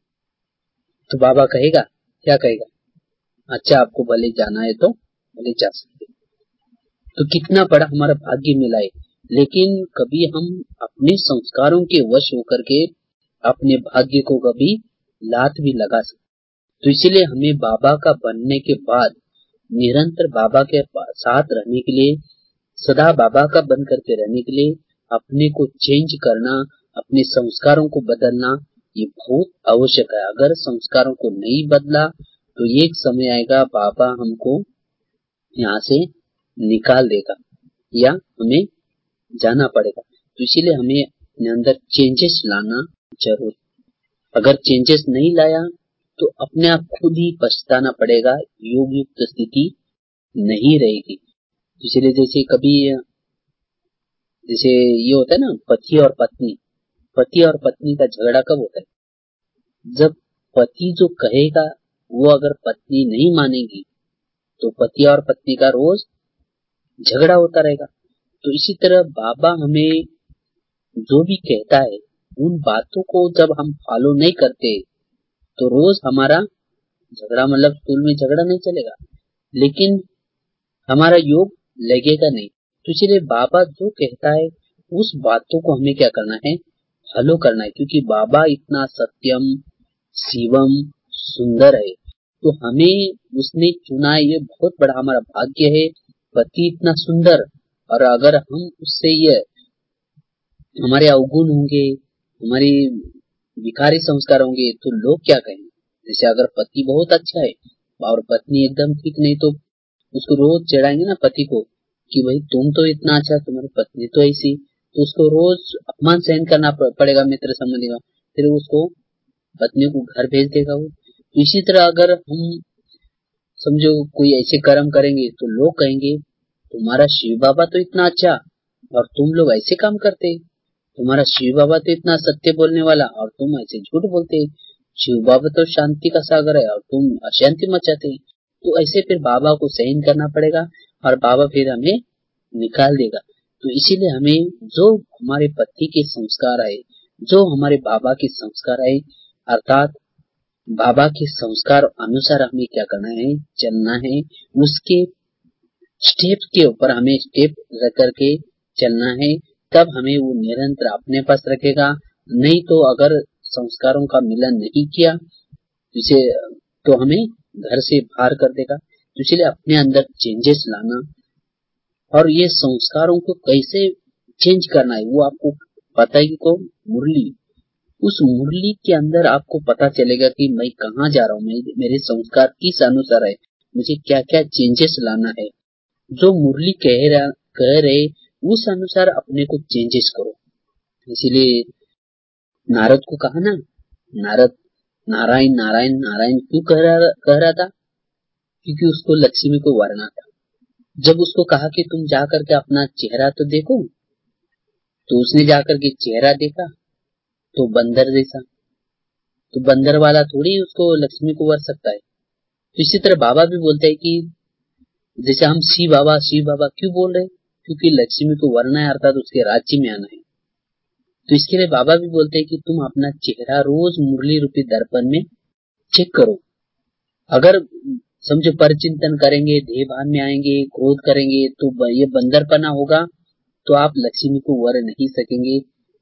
तो बाबा कहेगा, क्या कहेगा? अच्छा आपको भले जाना है तो भले जा सकते। तो कितना बड़ा हमारा भाग्य मिला है। लेकिन कभी हम अपने संस्कारों के वश होकर के अपने भाग्य को कभी लात भी लगा सकते। तो इसीलिए हमें बाबा का बनने के बाद निरंतर बाबा के साथ रहने के लिए, सदा बाबा का बन करके रहने के लिए अपने को चेंज करना, अपने संस्कारों को बदलना ये बहुत आवश्यक है। अगर संस्कारों को नहीं बदला तो एक समय आएगा बाबा हमको यहाँ से निकाल देगा या हमें जाना पड़ेगा। तो इसीलिए हमें अपने अंदर चेंजेस लाना जरूर। अगर चेंजेस नहीं लाया तो अपने आप खुद ही पछताना पड़ेगा, योग युक्त स्थिति नहीं रहेगी। इसलिए जैसे कभी जैसे ये होता है ना, पति और पत्नी, पति और पत्नी का झगड़ा कब होता है? जब पति जो कहेगा वो अगर पत्नी नहीं मानेगी तो पति और पत्नी का रोज झगड़ा होता रहेगा। तो इसी तरह बाबा हमें जो भी कहता है उन बातों को जब हम फॉलो नहीं करते तो रोज हमारा झगड़ा, मतलब स्कूल में झगड़ा नहीं चलेगा, लेकिन हमारा योग लगेगा नहीं। तो इसलिए बाबा जो कहता है उस बातों को हमें क्या करना है? फॉलो करना है, क्योंकि बाबा इतना सत्यम शिवम सुंदर है तो हमें उसने चुना है, ये बहुत बड़ा हमारा भाग्य है। पति इतना सुंदर, और अगर हम उससे ये हमारे अवगुण होंगे, हमारी विकारी संस्कार होंगे तो लोग क्या कहेंगे? जैसे अगर पति बहुत अच्छा है और पत्नी एकदम ठीक नहीं तो उसको रोज चिढ़ाएंगे ना पति को कि भाई तुम तो इतना अच्छा, तुम्हारी पत्नी तो ऐसी, तो उसको रोज अपमान सहन करना पड़ेगा मित्र संबंधी का, फिर उसको पत्नी को घर भेज देगा वो। तो इसी तरह अगर हम समझो कोई ऐसे कर्म करेंगे तो लोग कहेंगे तुम्हारा शिव बाबा तो इतना अच्छा और तुम लोग ऐसे काम करते, तुम्हारा शिव बाबा तो इतना सत्य बोलने वाला और तुम ऐसे झूठ बोलते, शिव बाबा तो शांति का सागर है और तुम अशांति मचाते। तो ऐसे फिर बाबा को सहन करना पड़ेगा और बाबा फिर हमें निकाल देगा। तो इसीलिए हमें जो हमारे पति के संस्कार आए, जो हमारे बाबा के संस्कार आए, अर्थात बाबा के संस्कार अनुसार हमें क्या करना है? चलना है। उसके स्टेप के ऊपर हमें स्टेप रख करके चलना है, तब हमें वो निरंतर अपने पास रखेगा। नहीं तो अगर संस्कारों का मिलन नहीं किया जिसे तो हमें घर से बाहर कर देगा। तो इसलिए अपने अंदर चेंजेस लाना, और ये संस्कारों को कैसे चेंज करना है वो आपको पता है कि को मुरली, उस मुरली के अंदर आपको पता चलेगा कि मैं कहाँ जा रहा हूँ, मेरे संस्कार किस अनुसार है, मुझे क्या क्या चेंजेस लाना है। जो मुरली कह रहा कह रहे उस अनुसार अपने को चेंजेस करो। इसीलिए नारद को कहा ना, नारद नारायण नारायण नारायण क्यों कह रहा कह रहा था? क्योंकि उसको लक्ष्मी को वरना था। जब उसको कहा कि तुम जाकर के अपना चेहरा तो देखो, तो उसने जाकर के चेहरा देखा तो बंदर जैसा, तो बंदर वाला थोड़ी उसको लक्ष्मी को वर सकता है। तो इसी तरह बाबा भी बोलते हैं कि जैसे हम शिव बाबा शिव बाबा क्यों बोल रहे? क्योंकि लक्ष्मी को वरना है, अर्थात उसके राज्य में आना है। तो इसके लिए बाबा भी बोलते हैं कि तुम अपना चेहरा रोज मुरली रूपी दर्पण में चेक करो। अगर समझो परचिंतन करेंगे, ध्येय भान में आएंगे, क्रोध करेंगे तो ये बंदरपना होगा, तो आप लक्ष्मी को वर नहीं सकेंगे।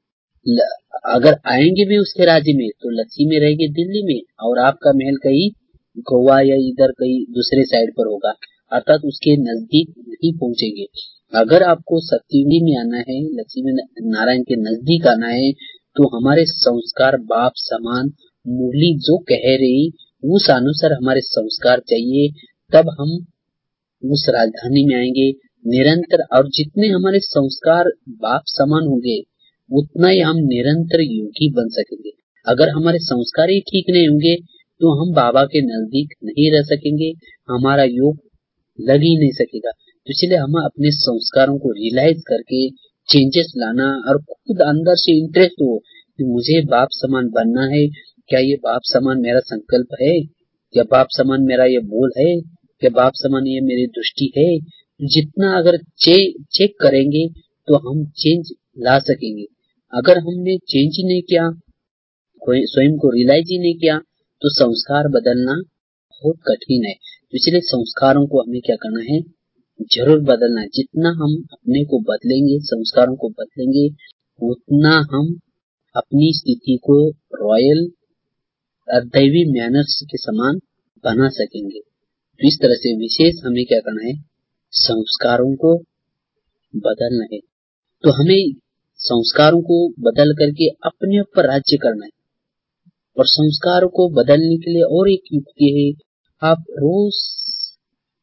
अगर आएंगे भी उसके राज्य में तो लक्ष्मी रहेगी दिल्ली में और आपका महल कहीं गोवा या इधर कहीं दूसरे साइड पर होगा, अर्थात उसके नजदीक नहीं पहुंचेंगे। अगर आपको सत्युगी में आना है, लक्ष्मी नारायण के नजदीक आना है, तो हमारे संस्कार बाप समान मुरली जो कह रही उस अनुसार हमारे संस्कार चाहिए, तब हम उस राजधानी में आएंगे निरंतर। और जितने हमारे संस्कार बाप समान होंगे उतना ही हम निरंतर योगी बन सकेंगे। अगर हमारे संस्कार ही ठीक नहीं होंगे तो हम बाबा के नजदीक नहीं रह सकेंगे, हमारा योग लग ही नहीं सकेगा। तो इसलिए हम अपने संस्कारों को रियलाइज करके चेंजेस लाना, और खुद अंदर से इंटरेस्ट हो कि मुझे बाप समान बनना है। क्या ये बाप समान मेरा संकल्प है? क्या बाप समान मेरा ये बोल है? क्या बाप समान ये मेरी दृष्टि है? जितना अगर चे, चेक करेंगे तो हम चेंज ला सकेंगे। अगर हमने चेंज नहीं किया, स्वयं को रियलाइज ही नहीं किया, तो संस्कार बदलना बहुत कठिन है। इसलिए संस्कारों को हमें क्या करना है? जरूर बदलना है। जितना हम अपने को बदलेंगे, संस्कारों को बदलेंगे, उतना हम अपनी स्थिति को रॉयल और दैवी मैनर्स के समान बना सकेंगे। तो इस तरह से विशेष हमें क्या करना है? संस्कारों को बदलना है। तो हमें संस्कारों को बदल करके अपने ऊपर राज्य करना है। और संस्कारों को बदलने के लिए और एक युक्ति है, आप रोज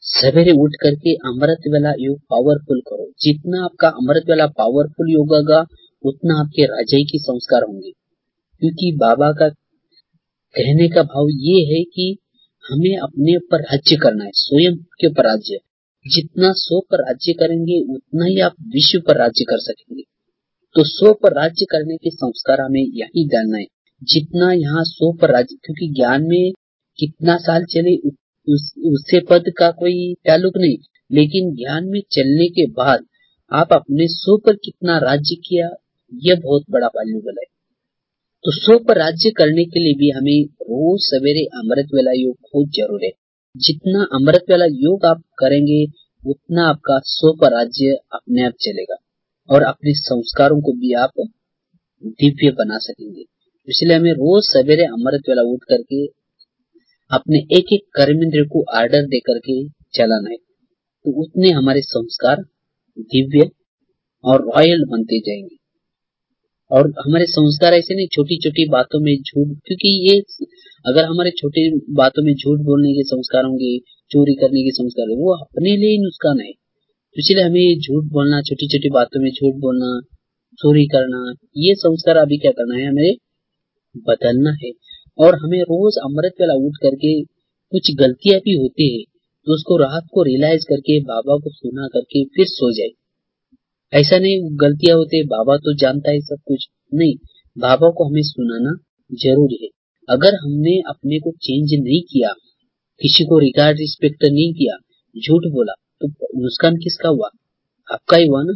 सवेरे उठ करके अमृत वाला योग पावरफुल करो। जितना आपका अमृत वाला पावरफुल योग होगा उतना आपके राजाई के संस्कार होंगे। क्योंकि बाबा का कहने का भाव ये है कि हमें अपने ऊपर राज्य करना है, स्वयं के ऊपर राज्य। जितना स्व पर राज्य करेंगे उतना ही आप विश्व पर राज्य कर सकेंगे। तो स्व पर राज्य करने के संस्कार हमें यही डालना है। जितना यहाँ स्व पर राज्य, क्योंकि ज्ञान में कितना साल चले उस, उससे पद का कोई ताल्लुक नहीं, लेकिन ज्ञान में चलने के बाद आप अपने स्व पर कितना राज्य किया, यह बहुत बड़ा वैल्यूबल है। तो स्व पर राज्य करने के लिए भी हमें रोज सवेरे अमृत वेला योग बहुत जरूर है। जितना अमृत वेला योग आप करेंगे उतना आपका स्व पर राज्य अपने आप चलेगा और अपने संस्कारों को भी आप दिव्य बना सकेंगे। इसलिए हमें रोज सवेरे अमृत वेला उठ करके अपने एक एक कर्मेंद्र को आर्डर दे करके चलाना है। तो उतने हमारे संस्कार दिव्य और रॉयल बनते जाएंगे। और हमारे संस्कार ऐसे नहीं छोटी छोटी बातों में झूठ, क्योंकि ये अगर हमारे छोटी बातों में झूठ बोलने के संस्कार होंगे, चोरी करने के संस्कार, वो अपने लिए नुकसान है। इसलिए हमें झूठ बोलना, छोटी छोटी बातों में झूठ बोलना, चोरी करना, ये संस्कार अभी क्या करना है, हमें बदलना है। और हमें रोज अमृत वेला उठ करके कुछ गलतियां भी होती है तो उसको रात को रियलाइज करके बाबा को सुना करके फिर सो जाए। ऐसा नहीं गलतियां होते बाबा तो जानता है सब कुछ, नहीं, बाबा को हमें सुनाना जरूरी है। अगर हमने अपने को चेंज नहीं किया, किसी को रिगार्ड रिस्पेक्ट नहीं किया, झूठ बोला, तो नुकसान किसका हुआ, आपका ही हुआ ना।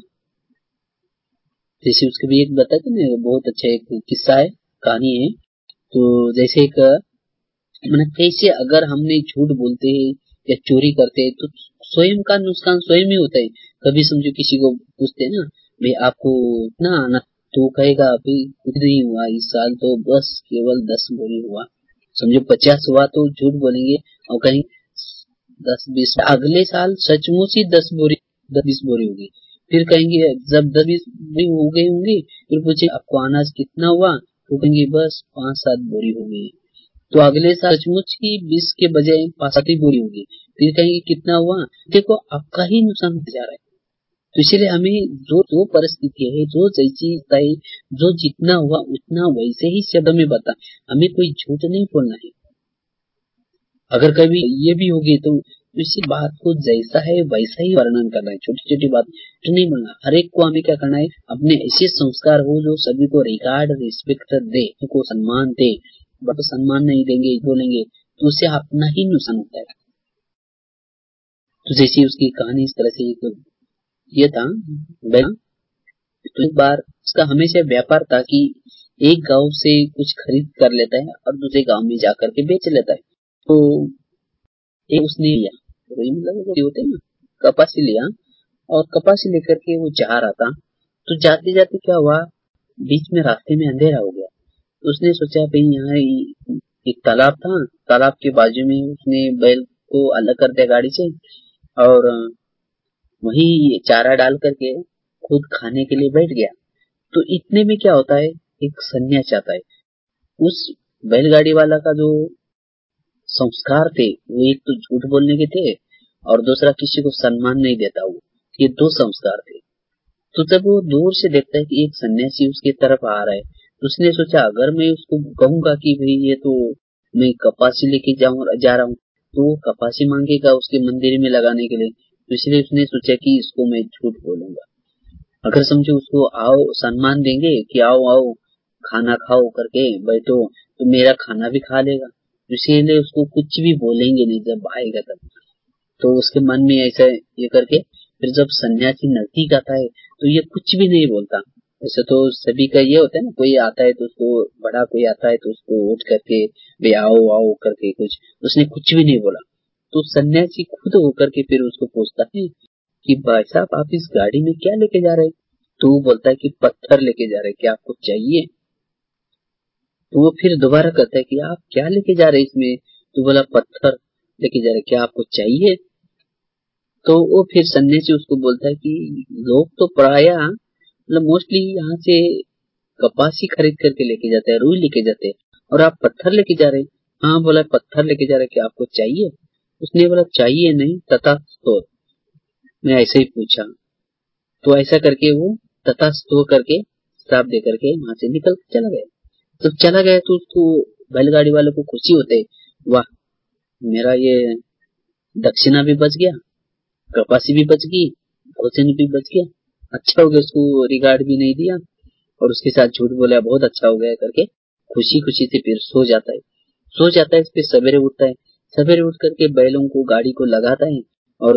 जैसे उसके भी एक बताते ना, बहुत अच्छा एक किस्सा है, कहानी है। तो जैसे एक मैंने कैसे अगर हमने झूठ बोलते हैं या चोरी करते हैं तो स्वयं का नुकसान स्वयं ही होता है। कभी समझो किसी को पूछते हैं ना, भाई आपको इतना आना, तो कहेगा अभी कुछ नहीं हुआ इस साल, तो बस केवल दस बोरी हुआ। समझो पचास हुआ तो झूठ बोलेंगे और कहेंगे दस बीस, अगले साल सचमुच ही दस बोरी दस बीस बोरी होगी। फिर कहेंगे जब दस बीस भी हो गई होंगी, फिर पूछे आपको अनाज कितना हुआ, तो कहेंगे बस पांच सात बोरी हो गई। तो अगले साल सचमुच की बीस के बजाय पांच सात ही बोरी होगी। फिर कहेंगे कितना हुआ, देखो आपका ही नुकसान हो जा रहा है। तो इसलिए हमें जो जो परिस्थिति है, जो जैसी है, जो जितना हुआ उतना वैसे ही शब्द में बता, हमें कोई झूठ नहीं बोलना है। अगर कभी ये भी होगी तो इसी बात को जैसा है वैसा ही वर्णन करना है, छोटी छोटी बात नहीं बोलना। हर एक को हमें क्या करना है, अपने ऐसे संस्कार हो जो सभी को रिगार्ड रिस्पेक्ट दे, को सम्मान दे। बट सम्मान नहीं देंगे, बोलेंगे तो उससे अपना ही नुकसान होता है। तो जैसे उसकी कहानी इस तरह से ये था, तो एक बार उसका हमेशा व्यापार था कि एक गांव से कुछ खरीद कर लेता है और दूसरे गांव में जाकर के बेच लेता है। तो एक उसने लिया, तो मतलब होते हैं ना, कपासी लिया और कपासी लेकर के वो जा रहा था। तो जाते जाते क्या हुआ, बीच में रास्ते में अंधेरा हो गया। तो उसने सोचा भाई यहाँ एक तालाब था, तालाब के बाजू में उसने बैल को अलग कर दिया गाड़ी से और वही चारा डाल करके खुद खाने के लिए बैठ गया। तो इतने में क्या होता है, एक सन्यासी आता है। उस बैलगाड़ी वाला का जो संस्कार थे वो एक तो झूठ बोलने के थे और दूसरा किसी को सम्मान नहीं देता, वो ये दो संस्कार थे। तो जब वो दूर से देखता है कि एक सन्यासी उसके तरफ आ रहा है, तो उसने सोचा अगर मैं उसको कहूंगा कि भाई ये तो मैं कपासी लेके जाऊं जा रहा हूँ, तो वो कपासी मांगेगा उसके मंदिर में लगाने के लिए। तो इसलिए उसने सोचा कि इसको मैं झूठ बोलूंगा। अगर समझो उसको आओ सम्मान देंगे कि आओ आओ खाना खाओ करके बैठो, तो मेरा खाना भी खा लेगा। इसीलिए उसको कुछ भी बोलेंगे नहीं जब आएगा तब। तो उसके मन में ऐसा ये करके फिर जब सन्यासी नजदीक आता है तो ये कुछ भी नहीं बोलता। ऐसे तो सभी का ये होता है ना, कोई आता है तो उसको, बड़ा कोई आता है तो उसको उठ करके भाई आओ आओ करके कुछ, उसने कुछ भी नहीं बोला। तो सन्यासी खुद होकर के फिर उसको पूछता है कि भाई साहब आप इस गाड़ी में क्या लेके जा रहे हैं? तो वो बोलता है कि पत्थर लेके जा रहे हैं, क्या आपको चाहिए? तो वो फिर दोबारा कहता है कि आप क्या लेके जा रहे हैं इसमें? तो बोला पत्थर लेके जा रहे, क्या आपको चाहिए? तो वो फिर सन्यासी उसको बोलता है कि लोग तो प्रायः मतलब मोस्टली यहाँ से कपासी खरीद करके लेके जाते हैं, रुई लेके जाते हैं, और आप पत्थर लेके जा रहे हैं। हाँ बोला पत्थर लेके जा रहे हैं, क्या आपको चाहिए? उसने बोला चाहिए नहीं तथास्तु। मैं ऐसे ही पूछा, तो ऐसा करके वो तथास्तु करके श्राप दे करके वहां से निकल चला गया। तो चला गया तो उसको बैलगाड़ी वालों को खुशी होते, वाह मेरा ये दक्षिणा भी बच गया, कपासी भी बच गई, भोजन भी बच गया, अच्छा हो गया, उसको रिगार्ड भी नहीं दिया और उसके साथ झूठ बोला, बहुत अच्छा हो गया करके खुशी खुशी से फिर सो जाता है। सो जाता है, फिर सवेरे उठता है, सवेरे उठ करके बैलों को गाड़ी को लगाता है और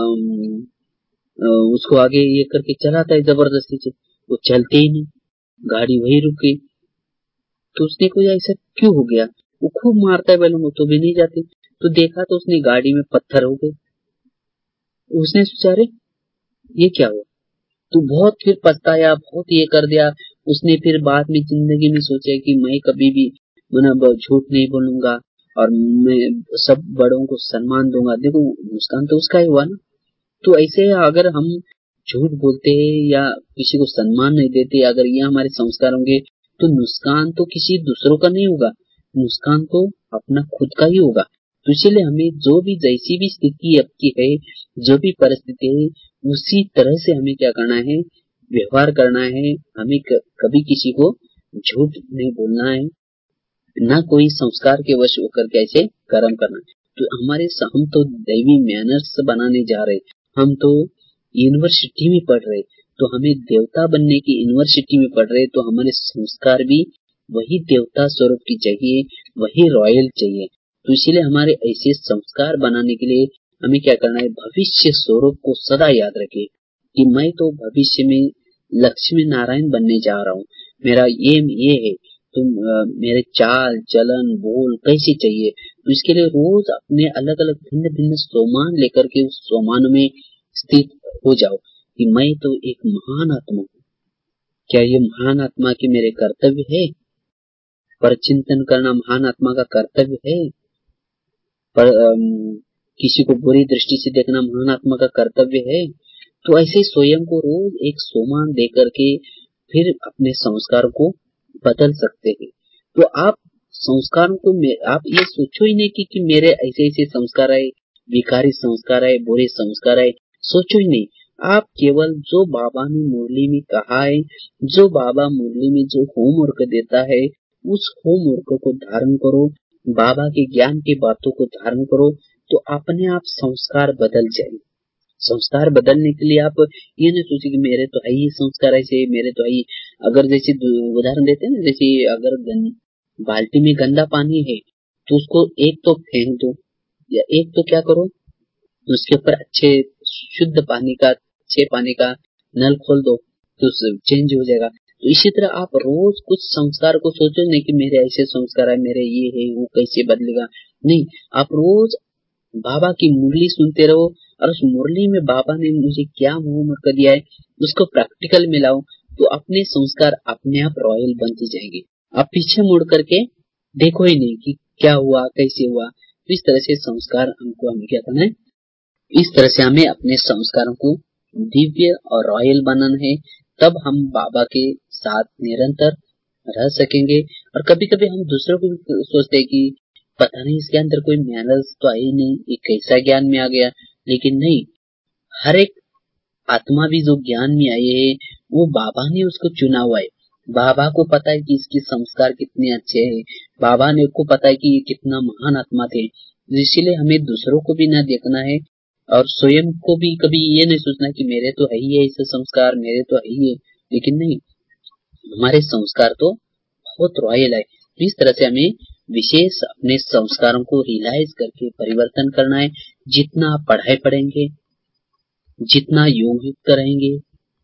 उसको आगे ये करके चलाता है जबरदस्ती से, वो चलते ही नहीं, गाड़ी वही रुक गई। तो उसने कोई ऐसा क्यों हो गया, वो खूब मारता है बैलों को तो भी नहीं जाते। तो देखा तो उसने गाड़ी में पत्थर हो गए। उसने सोचा अरे ये क्या हुआ, तो बहुत फिर पछताया, बहुत ये कर दिया। उसने फिर बाद में जिंदगी में सोचा कि मैं कभी भी मतलब झूठ नहीं बोलूंगा और मैं सब बड़ों को सम्मान दूंगा। देखो नुकसान तो उसका ही हुआ ना। तो ऐसे अगर हम झूठ बोलते हैं या किसी को सम्मान नहीं देते, अगर ये हमारे संस्कार होंगे तो नुकसान तो किसी दूसरों का नहीं होगा, नुकसान तो अपना खुद का ही होगा। तो इसलिए हमें जो भी जैसी भी स्थिति आपकी है, जो भी परिस्थिति है, उसी तरह से हमें क्या करना है, व्यवहार करना है। हमें कभी किसी को झूठ नहीं बोलना है, ना कोई संस्कार के वश होकर कैसे कर्म करना है। तो हमारे हम तो दैवी मैनर्स बनाने जा रहे, हम तो यूनिवर्सिटी में पढ़ रहे, तो हमें देवता बनने की यूनिवर्सिटी में पढ़ रहे, तो हमारे संस्कार भी वही देवता स्वरूप की चाहिए, वही रॉयल चाहिए। तो इसीलिए हमारे ऐसे संस्कार बनाने के लिए हमें क्या करना है, भविष्य स्वरूप को सदा याद रखें कि मैं तो भविष्य में लक्ष्मी नारायण बनने जा रहा हूँ, मेरा एम ये है, तो मेरे चाल चलन बोल कैसे चाहिए। तो इसके लिए रोज अपने अलग अलग भिन्न भिन्न सोमान लेकर के उस सोमान में स्थित हो जाओ कि मैं तो एक महान आत्मा हूँ। क्या ये महान आत्मा के मेरे कर्तव्य है, पर चिंतन करना महान आत्मा का कर्तव्य है, पर अम, किसी को बुरी दृष्टि से देखना महान आत्मा का कर्तव्य है। तो ऐसे स्वयं को रोज एक सोमान दे करके फिर अपने संस्कार को बदल सकते हैं। तो आप संस्कारों को आप ये सोचो ही नहीं कि, कि मेरे ऐसे ऐसे संस्कार आए, विकारी संस्कार आए, बुरे संस्कार आए, सोचो ही नहीं। आप केवल जो बाबा ने मुरली में कहा है, जो बाबा मुरली में जो होमवर्क देता है, उस होमवर्क को धारण करो, बाबा के ज्ञान की बातों को धारण करो, तो अपने आप संस्कार बदल जाए। संस्कार बदलने के लिए आप ये नहीं सोचे कि मेरे तो है ही संस्कार ऐसे, मेरे तो है ही। अगर जैसे उदाहरण देते हैं ना, जैसे अगर बाल्टी में गंदा पानी है तो उसको एक तो फेंक दो, या एक तो क्या करो, उसके ऊपर अच्छे शुद्ध पानी का, अच्छे पानी का नल खोल दो, तो चेंज हो जाएगा। तो इसी तरह आप रोज कुछ संस्कार को सोचो नहीं कि मेरे ऐसे संस्कार है, मेरे ये है, वो कैसे बदलेगा। नहीं, आप रोज बाबा की मुरली सुनते रहो और उस मुरली में बाबा ने मुझे क्या होमवर्क दिया है उसको प्रैक्टिकल में लाओ, तो अपने संस्कार अपने आप रॉयल बनते जाएंगे। आप पीछे मुड़ करके देखो ही नहीं कि क्या हुआ, कैसे हुआ। तो इस तरह से संस्कार हमको हमें क्या करना है, इस तरह से हमें अपने संस्कारों को दिव्य और रॉयल बनाना है। तब हम बाबा के साथ निरंतर रह सकेंगे। और कभी कभी हम दूसरों को भी सोचते हैं कि पता नहीं इसके अंदर कोई मैनर्स तो आई नहीं, ये कैसा ज्ञान में आ गया। लेकिन नहीं, हर एक आत्मा भी जो ज्ञान में आई है वो बाबा ने उसको चुना हुआ है। बाबा को पता है कि इसके संस्कार कितने अच्छे हैं, बाबा ने को पता है कि ये कितना महान आत्मा थे। इसीलिए हमें दूसरों को भी ना देखना है और स्वयं को भी कभी ये नहीं सोचना कि मेरे तो है ही है ऐसे संस्कार, मेरे तो है ही है। लेकिन नहीं, हमारे संस्कार तो बहुत रॉयल है। इस तरह से हमें विशेष अपने संस्कारों को रियलाइज करके परिवर्तन करना है। जितना आप पढ़ाई पढ़ेंगे, जितना योग युक्त रहेंगे,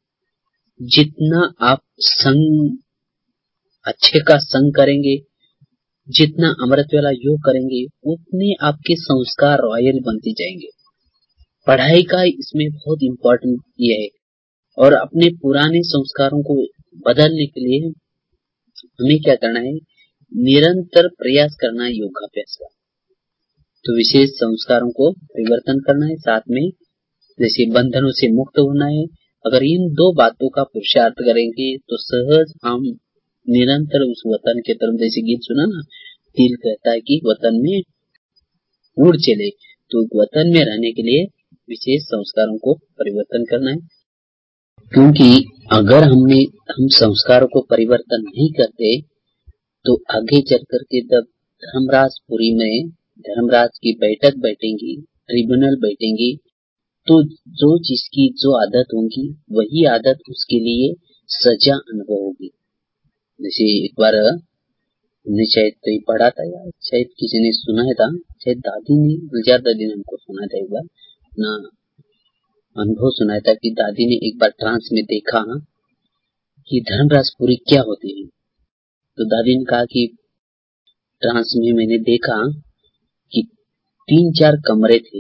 जितना आप संग अच्छे का संग करेंगे, जितना अमृत वाला योग करेंगे, उतने आपके संस्कार रॉयल बनते जाएंगे। पढ़ाई का इसमें बहुत इम्पोर्टेंट ये है। और अपने पुराने संस्कारों को बदलने के लिए हमें क्या करना है, निरंतर प्रयास करना है योगाभ्यास का। तो विशेष संस्कारों को परिवर्तन करना है, साथ में जैसे बंधनों से मुक्त होना है। अगर इन दो बातों का पुरुषार्थ करेंगे तो सहज हम निरंतर उस वतन के तरफ, जैसे गीत सुना ना, दिल कहता है कि वतन में उड़ चले, तो वतन में रहने के लिए विशेष संस्कारों को परिवर्तन करना है, क्योंकि अगर हमने हम संस्कारों को परिवर्तन नहीं करते तो आगे चल करके जब धर्मराजपुरी में धर्मराज की बैठक बैठेंगी, ट्रिब्यूनल बैठेंगी, तो जो जिसकी जो आदत होगी वही आदत उसके लिए सजा अनुभव होगी। जैसे एक बार हमने शायद कहीं पढ़ा था या शायद किसी ने सुना था, शायद दादी ने गुलजार दादी ने हमको सुना था, एक बार अपना अनुभव सुनाया था कि दादी ने एक बार ट्रांस में देखा कि धर्मराजपुरी क्या होती है। तो दादी ने कहा कि ट्रांस में मैंने देखा कि तीन चार कमरे थे,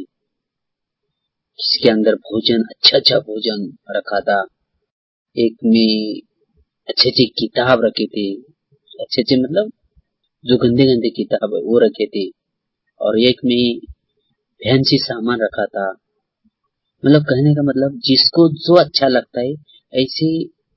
जिसके अंदर भोजन अच्छा अच्छा भोजन रखा था, एक में अच्छे अच्छे किताब रखे थे, अच्छे अच्छे मतलब जो गंदे गंदे किताब है वो रखे थे, और एक में फैंसी सामान रखा था। मतलब कहने का मतलब जिसको जो अच्छा लगता है ऐसे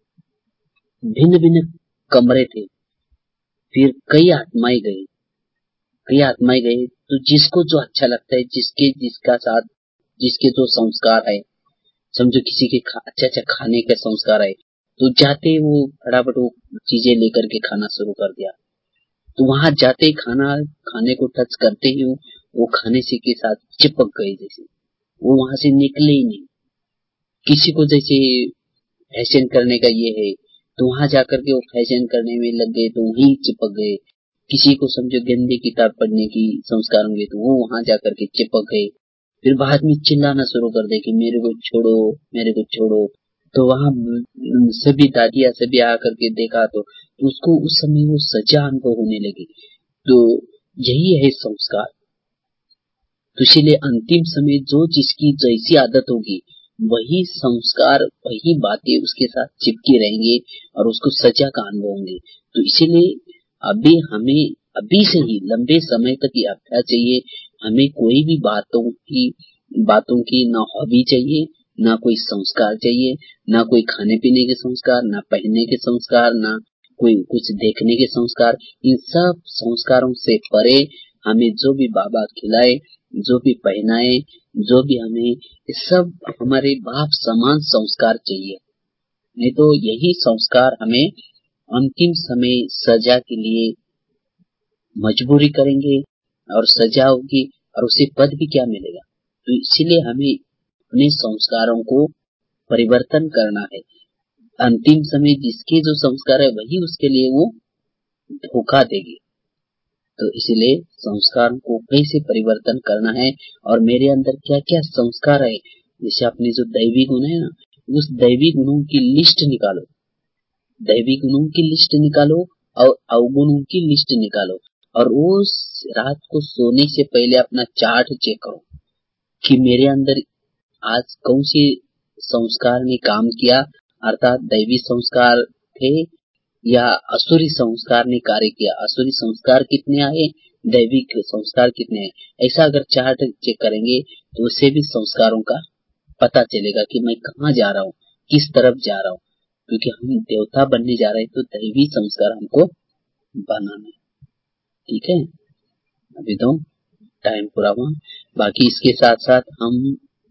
भिन्न भिन्न कमरे थे। फिर कई आत्माएं गए कई आत्माएं गए तो जिसको जो अच्छा लगता है, जिसके जिसका साथ जिसके जो संस्कार है, समझो किसी के अच्छा अच्छा खाने के संस्कार है, तो जाते वो फटाफट वो चीजें लेकर के खाना शुरू कर दिया। तो वहां जाते ही खाना खाने को टच करते ही वो खाने से के साथ चिपक गए, जैसे वो वहां से निकले ही नहीं। किसी को जैसे फैशन करने का ये है तो वहां जाकर के वो फैशन करने में लग गए तो वहीं चिपक गए। किसी को समझो गंदी किताब पढ़ने की संस्कार होंगे तो वो वहां जाकर के चिपक गए। फिर बाद में चिल्लाना शुरू कर दे कि मेरे को छोड़ो मेरे को छोड़ो। तो वहां सभी दादियां सभी आकर के देखा तो उसको उस समय वो सजा अनुभव होने लगी। तो यही है संस्कार। तो इसलिए अंतिम समय जो जिसकी जैसी आदत होगी वही संस्कार वही बातें उसके साथ चिपके रहेंगे और उसको सजा का अनुभव होंगे। तो इसीलिए अभी हमें अभी से ही लंबे समय तक ये अभ्यास चाहिए। हमें कोई भी बातों की बातों की ना हॉबी चाहिए, ना कोई संस्कार चाहिए, ना कोई खाने पीने के संस्कार, ना पहनने के संस्कार, ना कोई कुछ देखने के संस्कार। इन सब संस्कारों से परे हमें जो भी बाबा खिलाए, जो भी पहनाए, जो भी हमें सब हमारे बाप समान संस्कार चाहिए। नहीं तो यही संस्कार हमें अंतिम समय सजा के लिए मजबूरी करेंगे और सजा होगी और उसे पद भी क्या मिलेगा। तो इसीलिए हमें अपने संस्कारों को परिवर्तन करना है। अंतिम समय जिसके जो संस्कार है वही उसके लिए वो धोखा देगी। तो इसलिए संस्कारों को कैसे परिवर्तन करना है और मेरे अंदर क्या क्या संस्कार है, जैसे अपने जो दैवी गुण है ना, उस दैवी गुणों की लिस्ट निकालो, दैवी गुणों की लिस्ट निकालो और अवगुणों की लिस्ट निकालो, और उस रात को सोने से पहले अपना चार्ट चेक करो कि मेरे अंदर आज कौन से संस्कार ने काम किया, अर्थात दैवी संस्कार थे या असुरी संस्कार ने कार्य किया। असुरी संस्कार कितने आए, दैविक संस्कार कितने आए। ऐसा अगर चार्ट चेक करेंगे तो उससे भी संस्कारों का पता चलेगा कि मैं कहाँ जा रहा हूँ, किस तरफ जा रहा हूँ। क्योंकि हम देवता बनने जा रहे हैं तो दैवी संस्कार हमको बनाना है। ठीक है, अभी तो टाइम पूरा हुआ। बाकी इसके साथ साथ हम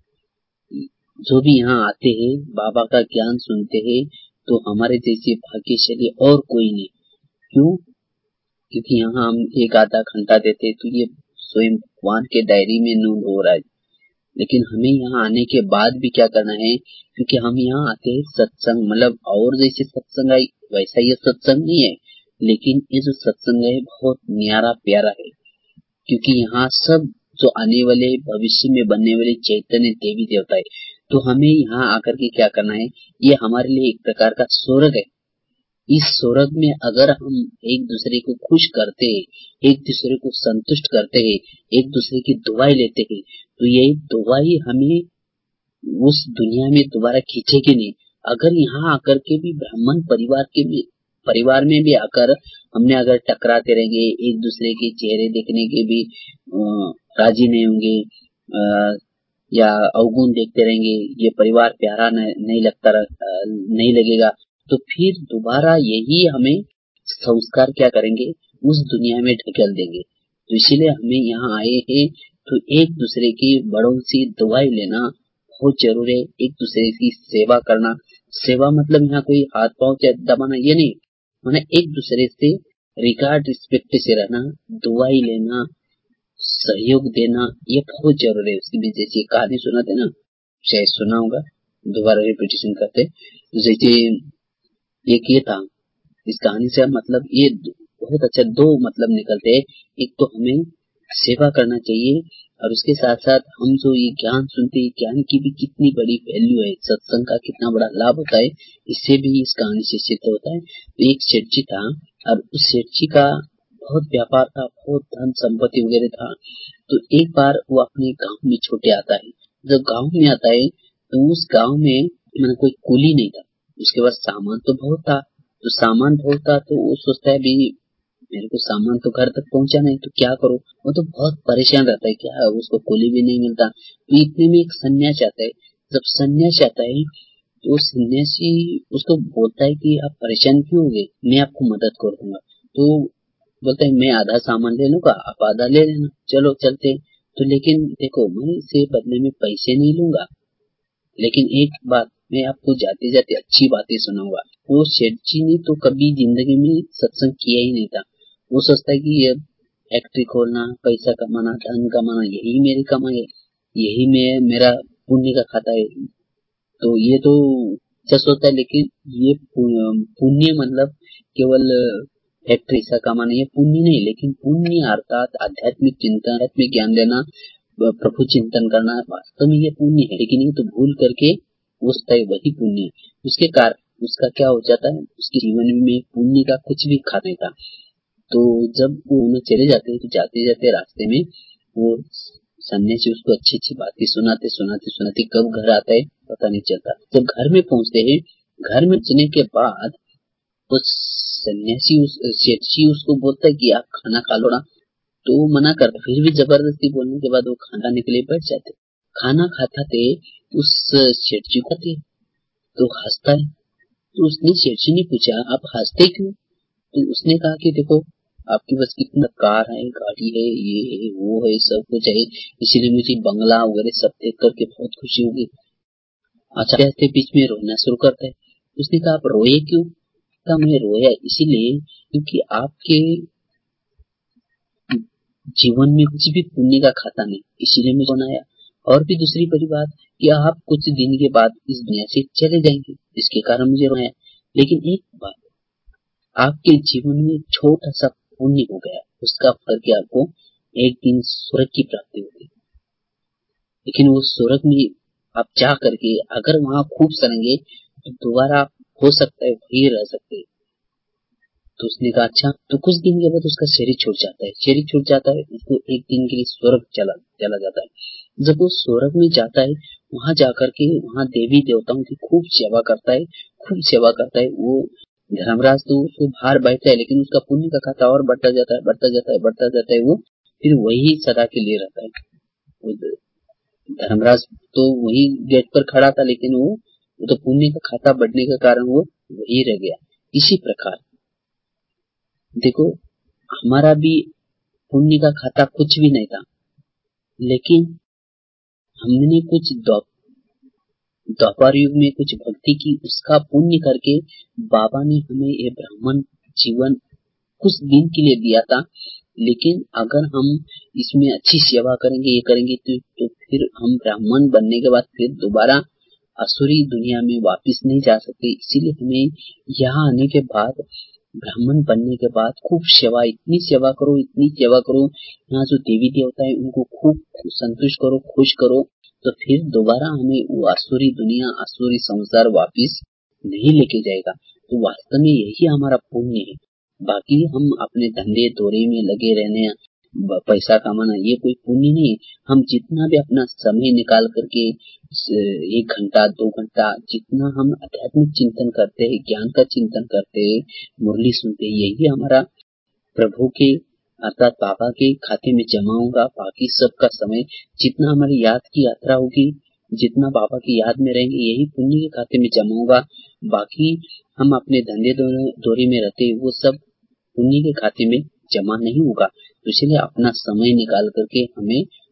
जो भी यहाँ आते हैं बाबा का ज्ञान सुनते हैं तो हमारे जैसे भाग्यशाली और कोई नहीं। क्यों? क्योंकि यहाँ हम एक आधा घंटा देते तो ये स्वयं भगवान के डायरी में नोट हो रहा है। लेकिन हमें यहाँ आने के बाद भी क्या करना है, क्योंकि हम यहाँ आते हैं सत्संग, मतलब और जैसे सत्संग है वैसा ये सत्संग नहीं है, लेकिन ये जो सत्संग है बहुत न्यारा प्यारा है। क्योंकि यहाँ सब जो आने वाले भविष्य में बनने वाले चैतन्य देवी देवता है। तो हमें यहाँ आकर के क्या करना है, ये हमारे लिए एक प्रकार का स्वर्ग है। इस स्वर्ग में अगर हम एक दूसरे को खुश करते हैं, एक दूसरे को संतुष्ट करते हैं, एक दूसरे की दुआएं लेते हैं, तो यही दुआएं हमें उस दुनिया में दोबारा खींचेगी नहीं। अगर यहाँ आकर के भी ब्राह्मण परिवार के भी परिवार में भी आकर हमने अगर टकराते रहेंगे, एक दूसरे के चेहरे देखने के भी राजी नहीं होंगे या अवगुण देखते रहेंगे, ये परिवार प्यारा नहीं लगता नहीं लगेगा, तो फिर दोबारा यही हमें संस्कार क्या करेंगे, उस दुनिया में ढकेल देंगे। तो इसीलिए हमें यहाँ आए हैं तो एक दूसरे की बड़ों से दुआई लेना बहुत जरूरी है। एक दूसरे की सेवा करना, सेवा मतलब यहाँ कोई हाथ पांव दबाना ये नहीं, माने एक दूसरे से रिगार्ड रिस्पेक्ट से रहना, दुआई लेना, सहयोग देना, ये बहुत जरूरी है। उसकी भी जैसे कहानी सुनाते ना, शायद सुना होगा, दोबारा रिपीटेशन करते। जैसे एक ये था, इस कहानी से मतलब ये बहुत अच्छा दो मतलब निकलते हैं। एक तो हमें सेवा करना चाहिए और उसके साथ साथ हम जो ये ज्ञान सुनते हैं, ज्ञान की भी कितनी बड़ी वैल्यू है, सत्संग का कितना बड़ा लाभ होता है, इससे भी इस कहानी से सिद्ध होता है। तो एक सेठ जी था और उस सेठ जी का बहुत व्यापार था, बहुत धन संपत्ति वगैरह था। तो एक बार वो अपने गांव में छूटे आता है। जब गांव में आता है तो उस गांव में मैंने कोई कुली नहीं था, उसके पास सामान तो बहुत था। तो सामान बहुत था तो वो सोचता है भी मेरे को सामान तो घर तक पहुंचा नहीं, तो क्या करो। वो तो बहुत परेशान रहता है, क्या उसको कुली भी नहीं मिलता। तो इतने में एक सन्यासी आता है। जब सन्यासी आता है तो सन्यासी उसको बोलता है कि आप परेशान क्यों हो गए, मैं आपको मदद कर दूंगा। तो बोलता है मैं आधा सामान ले लूंगा, आप आधा ले लेना, चलो चलते। तो लेकिन देखो मैं इससे बदले में पैसे नहीं लूंगा, लेकिन एक बात मैं आपको जाते जाते अच्छी बातें सुनाऊंगा। वो सेठ जी ने तो कभी जिंदगी में सत्संग किया ही नहीं था। वो सोचता है कि ये फैक्ट्री खोलना, पैसा कमाना, धन कमाना, यही मेरी कमाई है, यही मैं मेरा पुण्य का खाता है। तो ये तो अच्छा सोचता है, लेकिन ये पुण्य मतलब केवल फैक्ट्री से कमाना ये पुण्य नहीं, लेकिन पुण्य अर्थात आध्यात्मिक चिंतन, आध्यात्मिक ज्ञान देना, प्रभु चिंतन करना वास्तव में ये पुण्य है। लेकिन ये तो भूल करके उसका वही पुण्य है। उसके कारण उसका क्या हो जाता है, उसके जीवन में पुण्य का कुछ भी खा नहीं था। तो जब वो उन्हें चले जाते हैं तो जाते जाते रास्ते में वो सन्यासी उसको अच्छी अच्छी बातें सुनाते सुनाते सुनाते कब घर आता है पता नहीं चलता। जब घर में पहुंचते हैं, घर में पहुंचने के बाद उस सन्यासी उस सेठ जी उसको बोलता है कि आप खाना खा लो ना। तो वो मना करता, फिर भी जबरदस्ती बोलने के बाद वो खाना के लिए बैठ जाते। खाना खाता थे उस सेठ जी को तो हंसता है। तो उसने सेठ जी ने पूछा आप हंसते क्यों। तो उसने कहा कि देखो आपके पास कितना कार है, गाड़ी है, ये है वो है, सब कुछ है, इसीलिए मुझे बंगला वगैरह सब देख करके बहुत खुशी होगी। अच्छा कहते बीच में रोना शुरू करता है। उसने कहा आप रोए क्यों। कहा मैं रोया इसीलिए क्योंकि आपके जीवन में कुछ भी पुण्य का खाता नहीं, इसीलिए मैं रोनाया। और भी दूसरी बड़ी बात कि आप कुछ दिन के बाद इस दुनिया से चले जाएंगे, इसके कारण मुझे रोया। लेकिन एक बात, आपके जीवन में छोटा सा पुण्य हो गया, उसका फल के आपको एक दिन स्वर्ग की प्राप्ति होगी। लेकिन वो स्वर्ग में आप जा करके अगर वहां खूब सड़ेंगे तो दोबारा हो सकता है वही रह सकते। तो उसने कहा अच्छा। तो कुछ दिन के बाद उसका शरीर छूट जाता है, शरीर छूट जाता है, उसको एक दिन के लिए स्वर्ग चला चला जाता है। जब वो स्वर्ग में जाता है वहां जाकर के वहां देवी देवताओं की खूब सेवा करता है, खूब सेवा करता है। वो धर्मराज तो उसको बाहर बैठता है, लेकिन उसका पुण्य का खाता और बढ़ता जाता है, बढ़ता जाता है, बढ़ता जाता है। वो फिर वही सदा के लिए रहता है। धर्मराज तो वही गेट पर खड़ा था, लेकिन वो, वो तो पुण्य का खाता बढ़ने के कारण वो वही रह गया। इसी प्रकार देखो हमारा भी पुण्य का खाता कुछ भी नहीं था, लेकिन हमने कुछ द्वापर युग में कुछ भक्ति की, उसका पुण्य करके बाबा ने हमें ये ब्राह्मण जीवन कुछ दिन के लिए दिया था। लेकिन अगर हम इसमें अच्छी सेवा करेंगे, ये करेंगे तो, तो फिर हम ब्राह्मण बनने के बाद फिर दोबारा असुरी दुनिया में वापस नहीं जा सकते। इसीलिए हमें यहाँ आने के बाद, ब्राह्मण बनने के बाद खूब सेवा, इतनी सेवा करो, इतनी सेवा करो, यहाँ जो देवी देवता है उनको खूब संतुष्ट करो, खुश करो, तो फिर दोबारा हमें वो असुरी दुनिया, असुरी संसार वापिस नहीं लेके जाएगा। तो वास्तव में यही हमारा पुण्य है। बाकी हम अपने धंधे दौरे में लगे रहने, पैसा कमाना, ये कोई पुण्य नहीं। हम जितना भी अपना समय निकाल करके एक घंटा दो घंटा जितना हम आध्यात्मिक चिंतन करते हैं, ज्ञान का चिंतन करते हैं, मुरली सुनते हैं, यही हमारा प्रभु के अर्थात बाबा के खाते में जमा होगा। बाकी सबका समय जितना हमारी याद की यात्रा होगी, जितना बाबा की याद में रहेंगे, यही पुण्य के खाते में जमा होगा। बाकी हम अपने धंधे दौरे में रहते, वो सब पुण्य के खाते में जमा नहीं होगा। तो इसलिए अपना समय निकाल करके हमें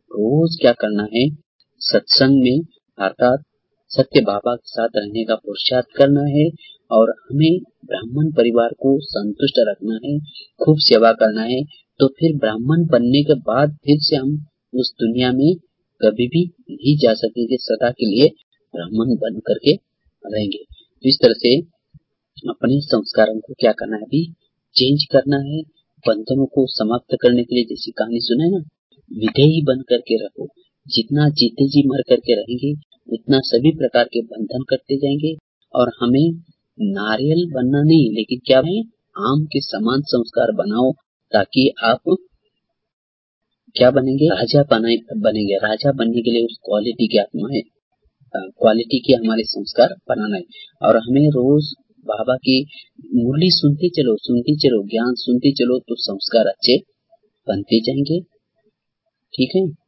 रोज क्या करना है, सत्संग में अर्थात सत्य बाबा के साथ रहने का पुरुषार्थ करना है और हमें ब्राह्मण परिवार को संतुष्ट रखना है, खूब सेवा करना है। तो फिर ब्राह्मण बनने के बाद फिर से हम उस दुनिया में कभी भी नहीं जा सकेंगे, सदा के लिए ब्राह्मण बन करके रहेंगे। तो इस तरह से अपने संस्कारों को क्या करना है, अभी चेंज करना है, बंधनों को समाप्त करने के लिए। जैसी कहानी सुने ना, विधेयी बन करके रहो। जितना जीते जी मर करके रहेंगे उतना सभी प्रकार के बंधन करते जाएंगे। और हमें नारियल बनना नहीं, लेकिन क्या है, आम के समान संस्कार बनाओ, ताकि आप क्या बनेंगे, राजा बनेंगे। राजा बनने के लिए उस क्वालिटी की आत्मा है, क्वालिटी के हमारे संस्कार बनाना है। और हमें रोज बाबा की मुरली सुनते चलो, सुनते चलो, ज्ञान सुनते चलो, तो संस्कार अच्छे बनते जाएंगे। ठीक है।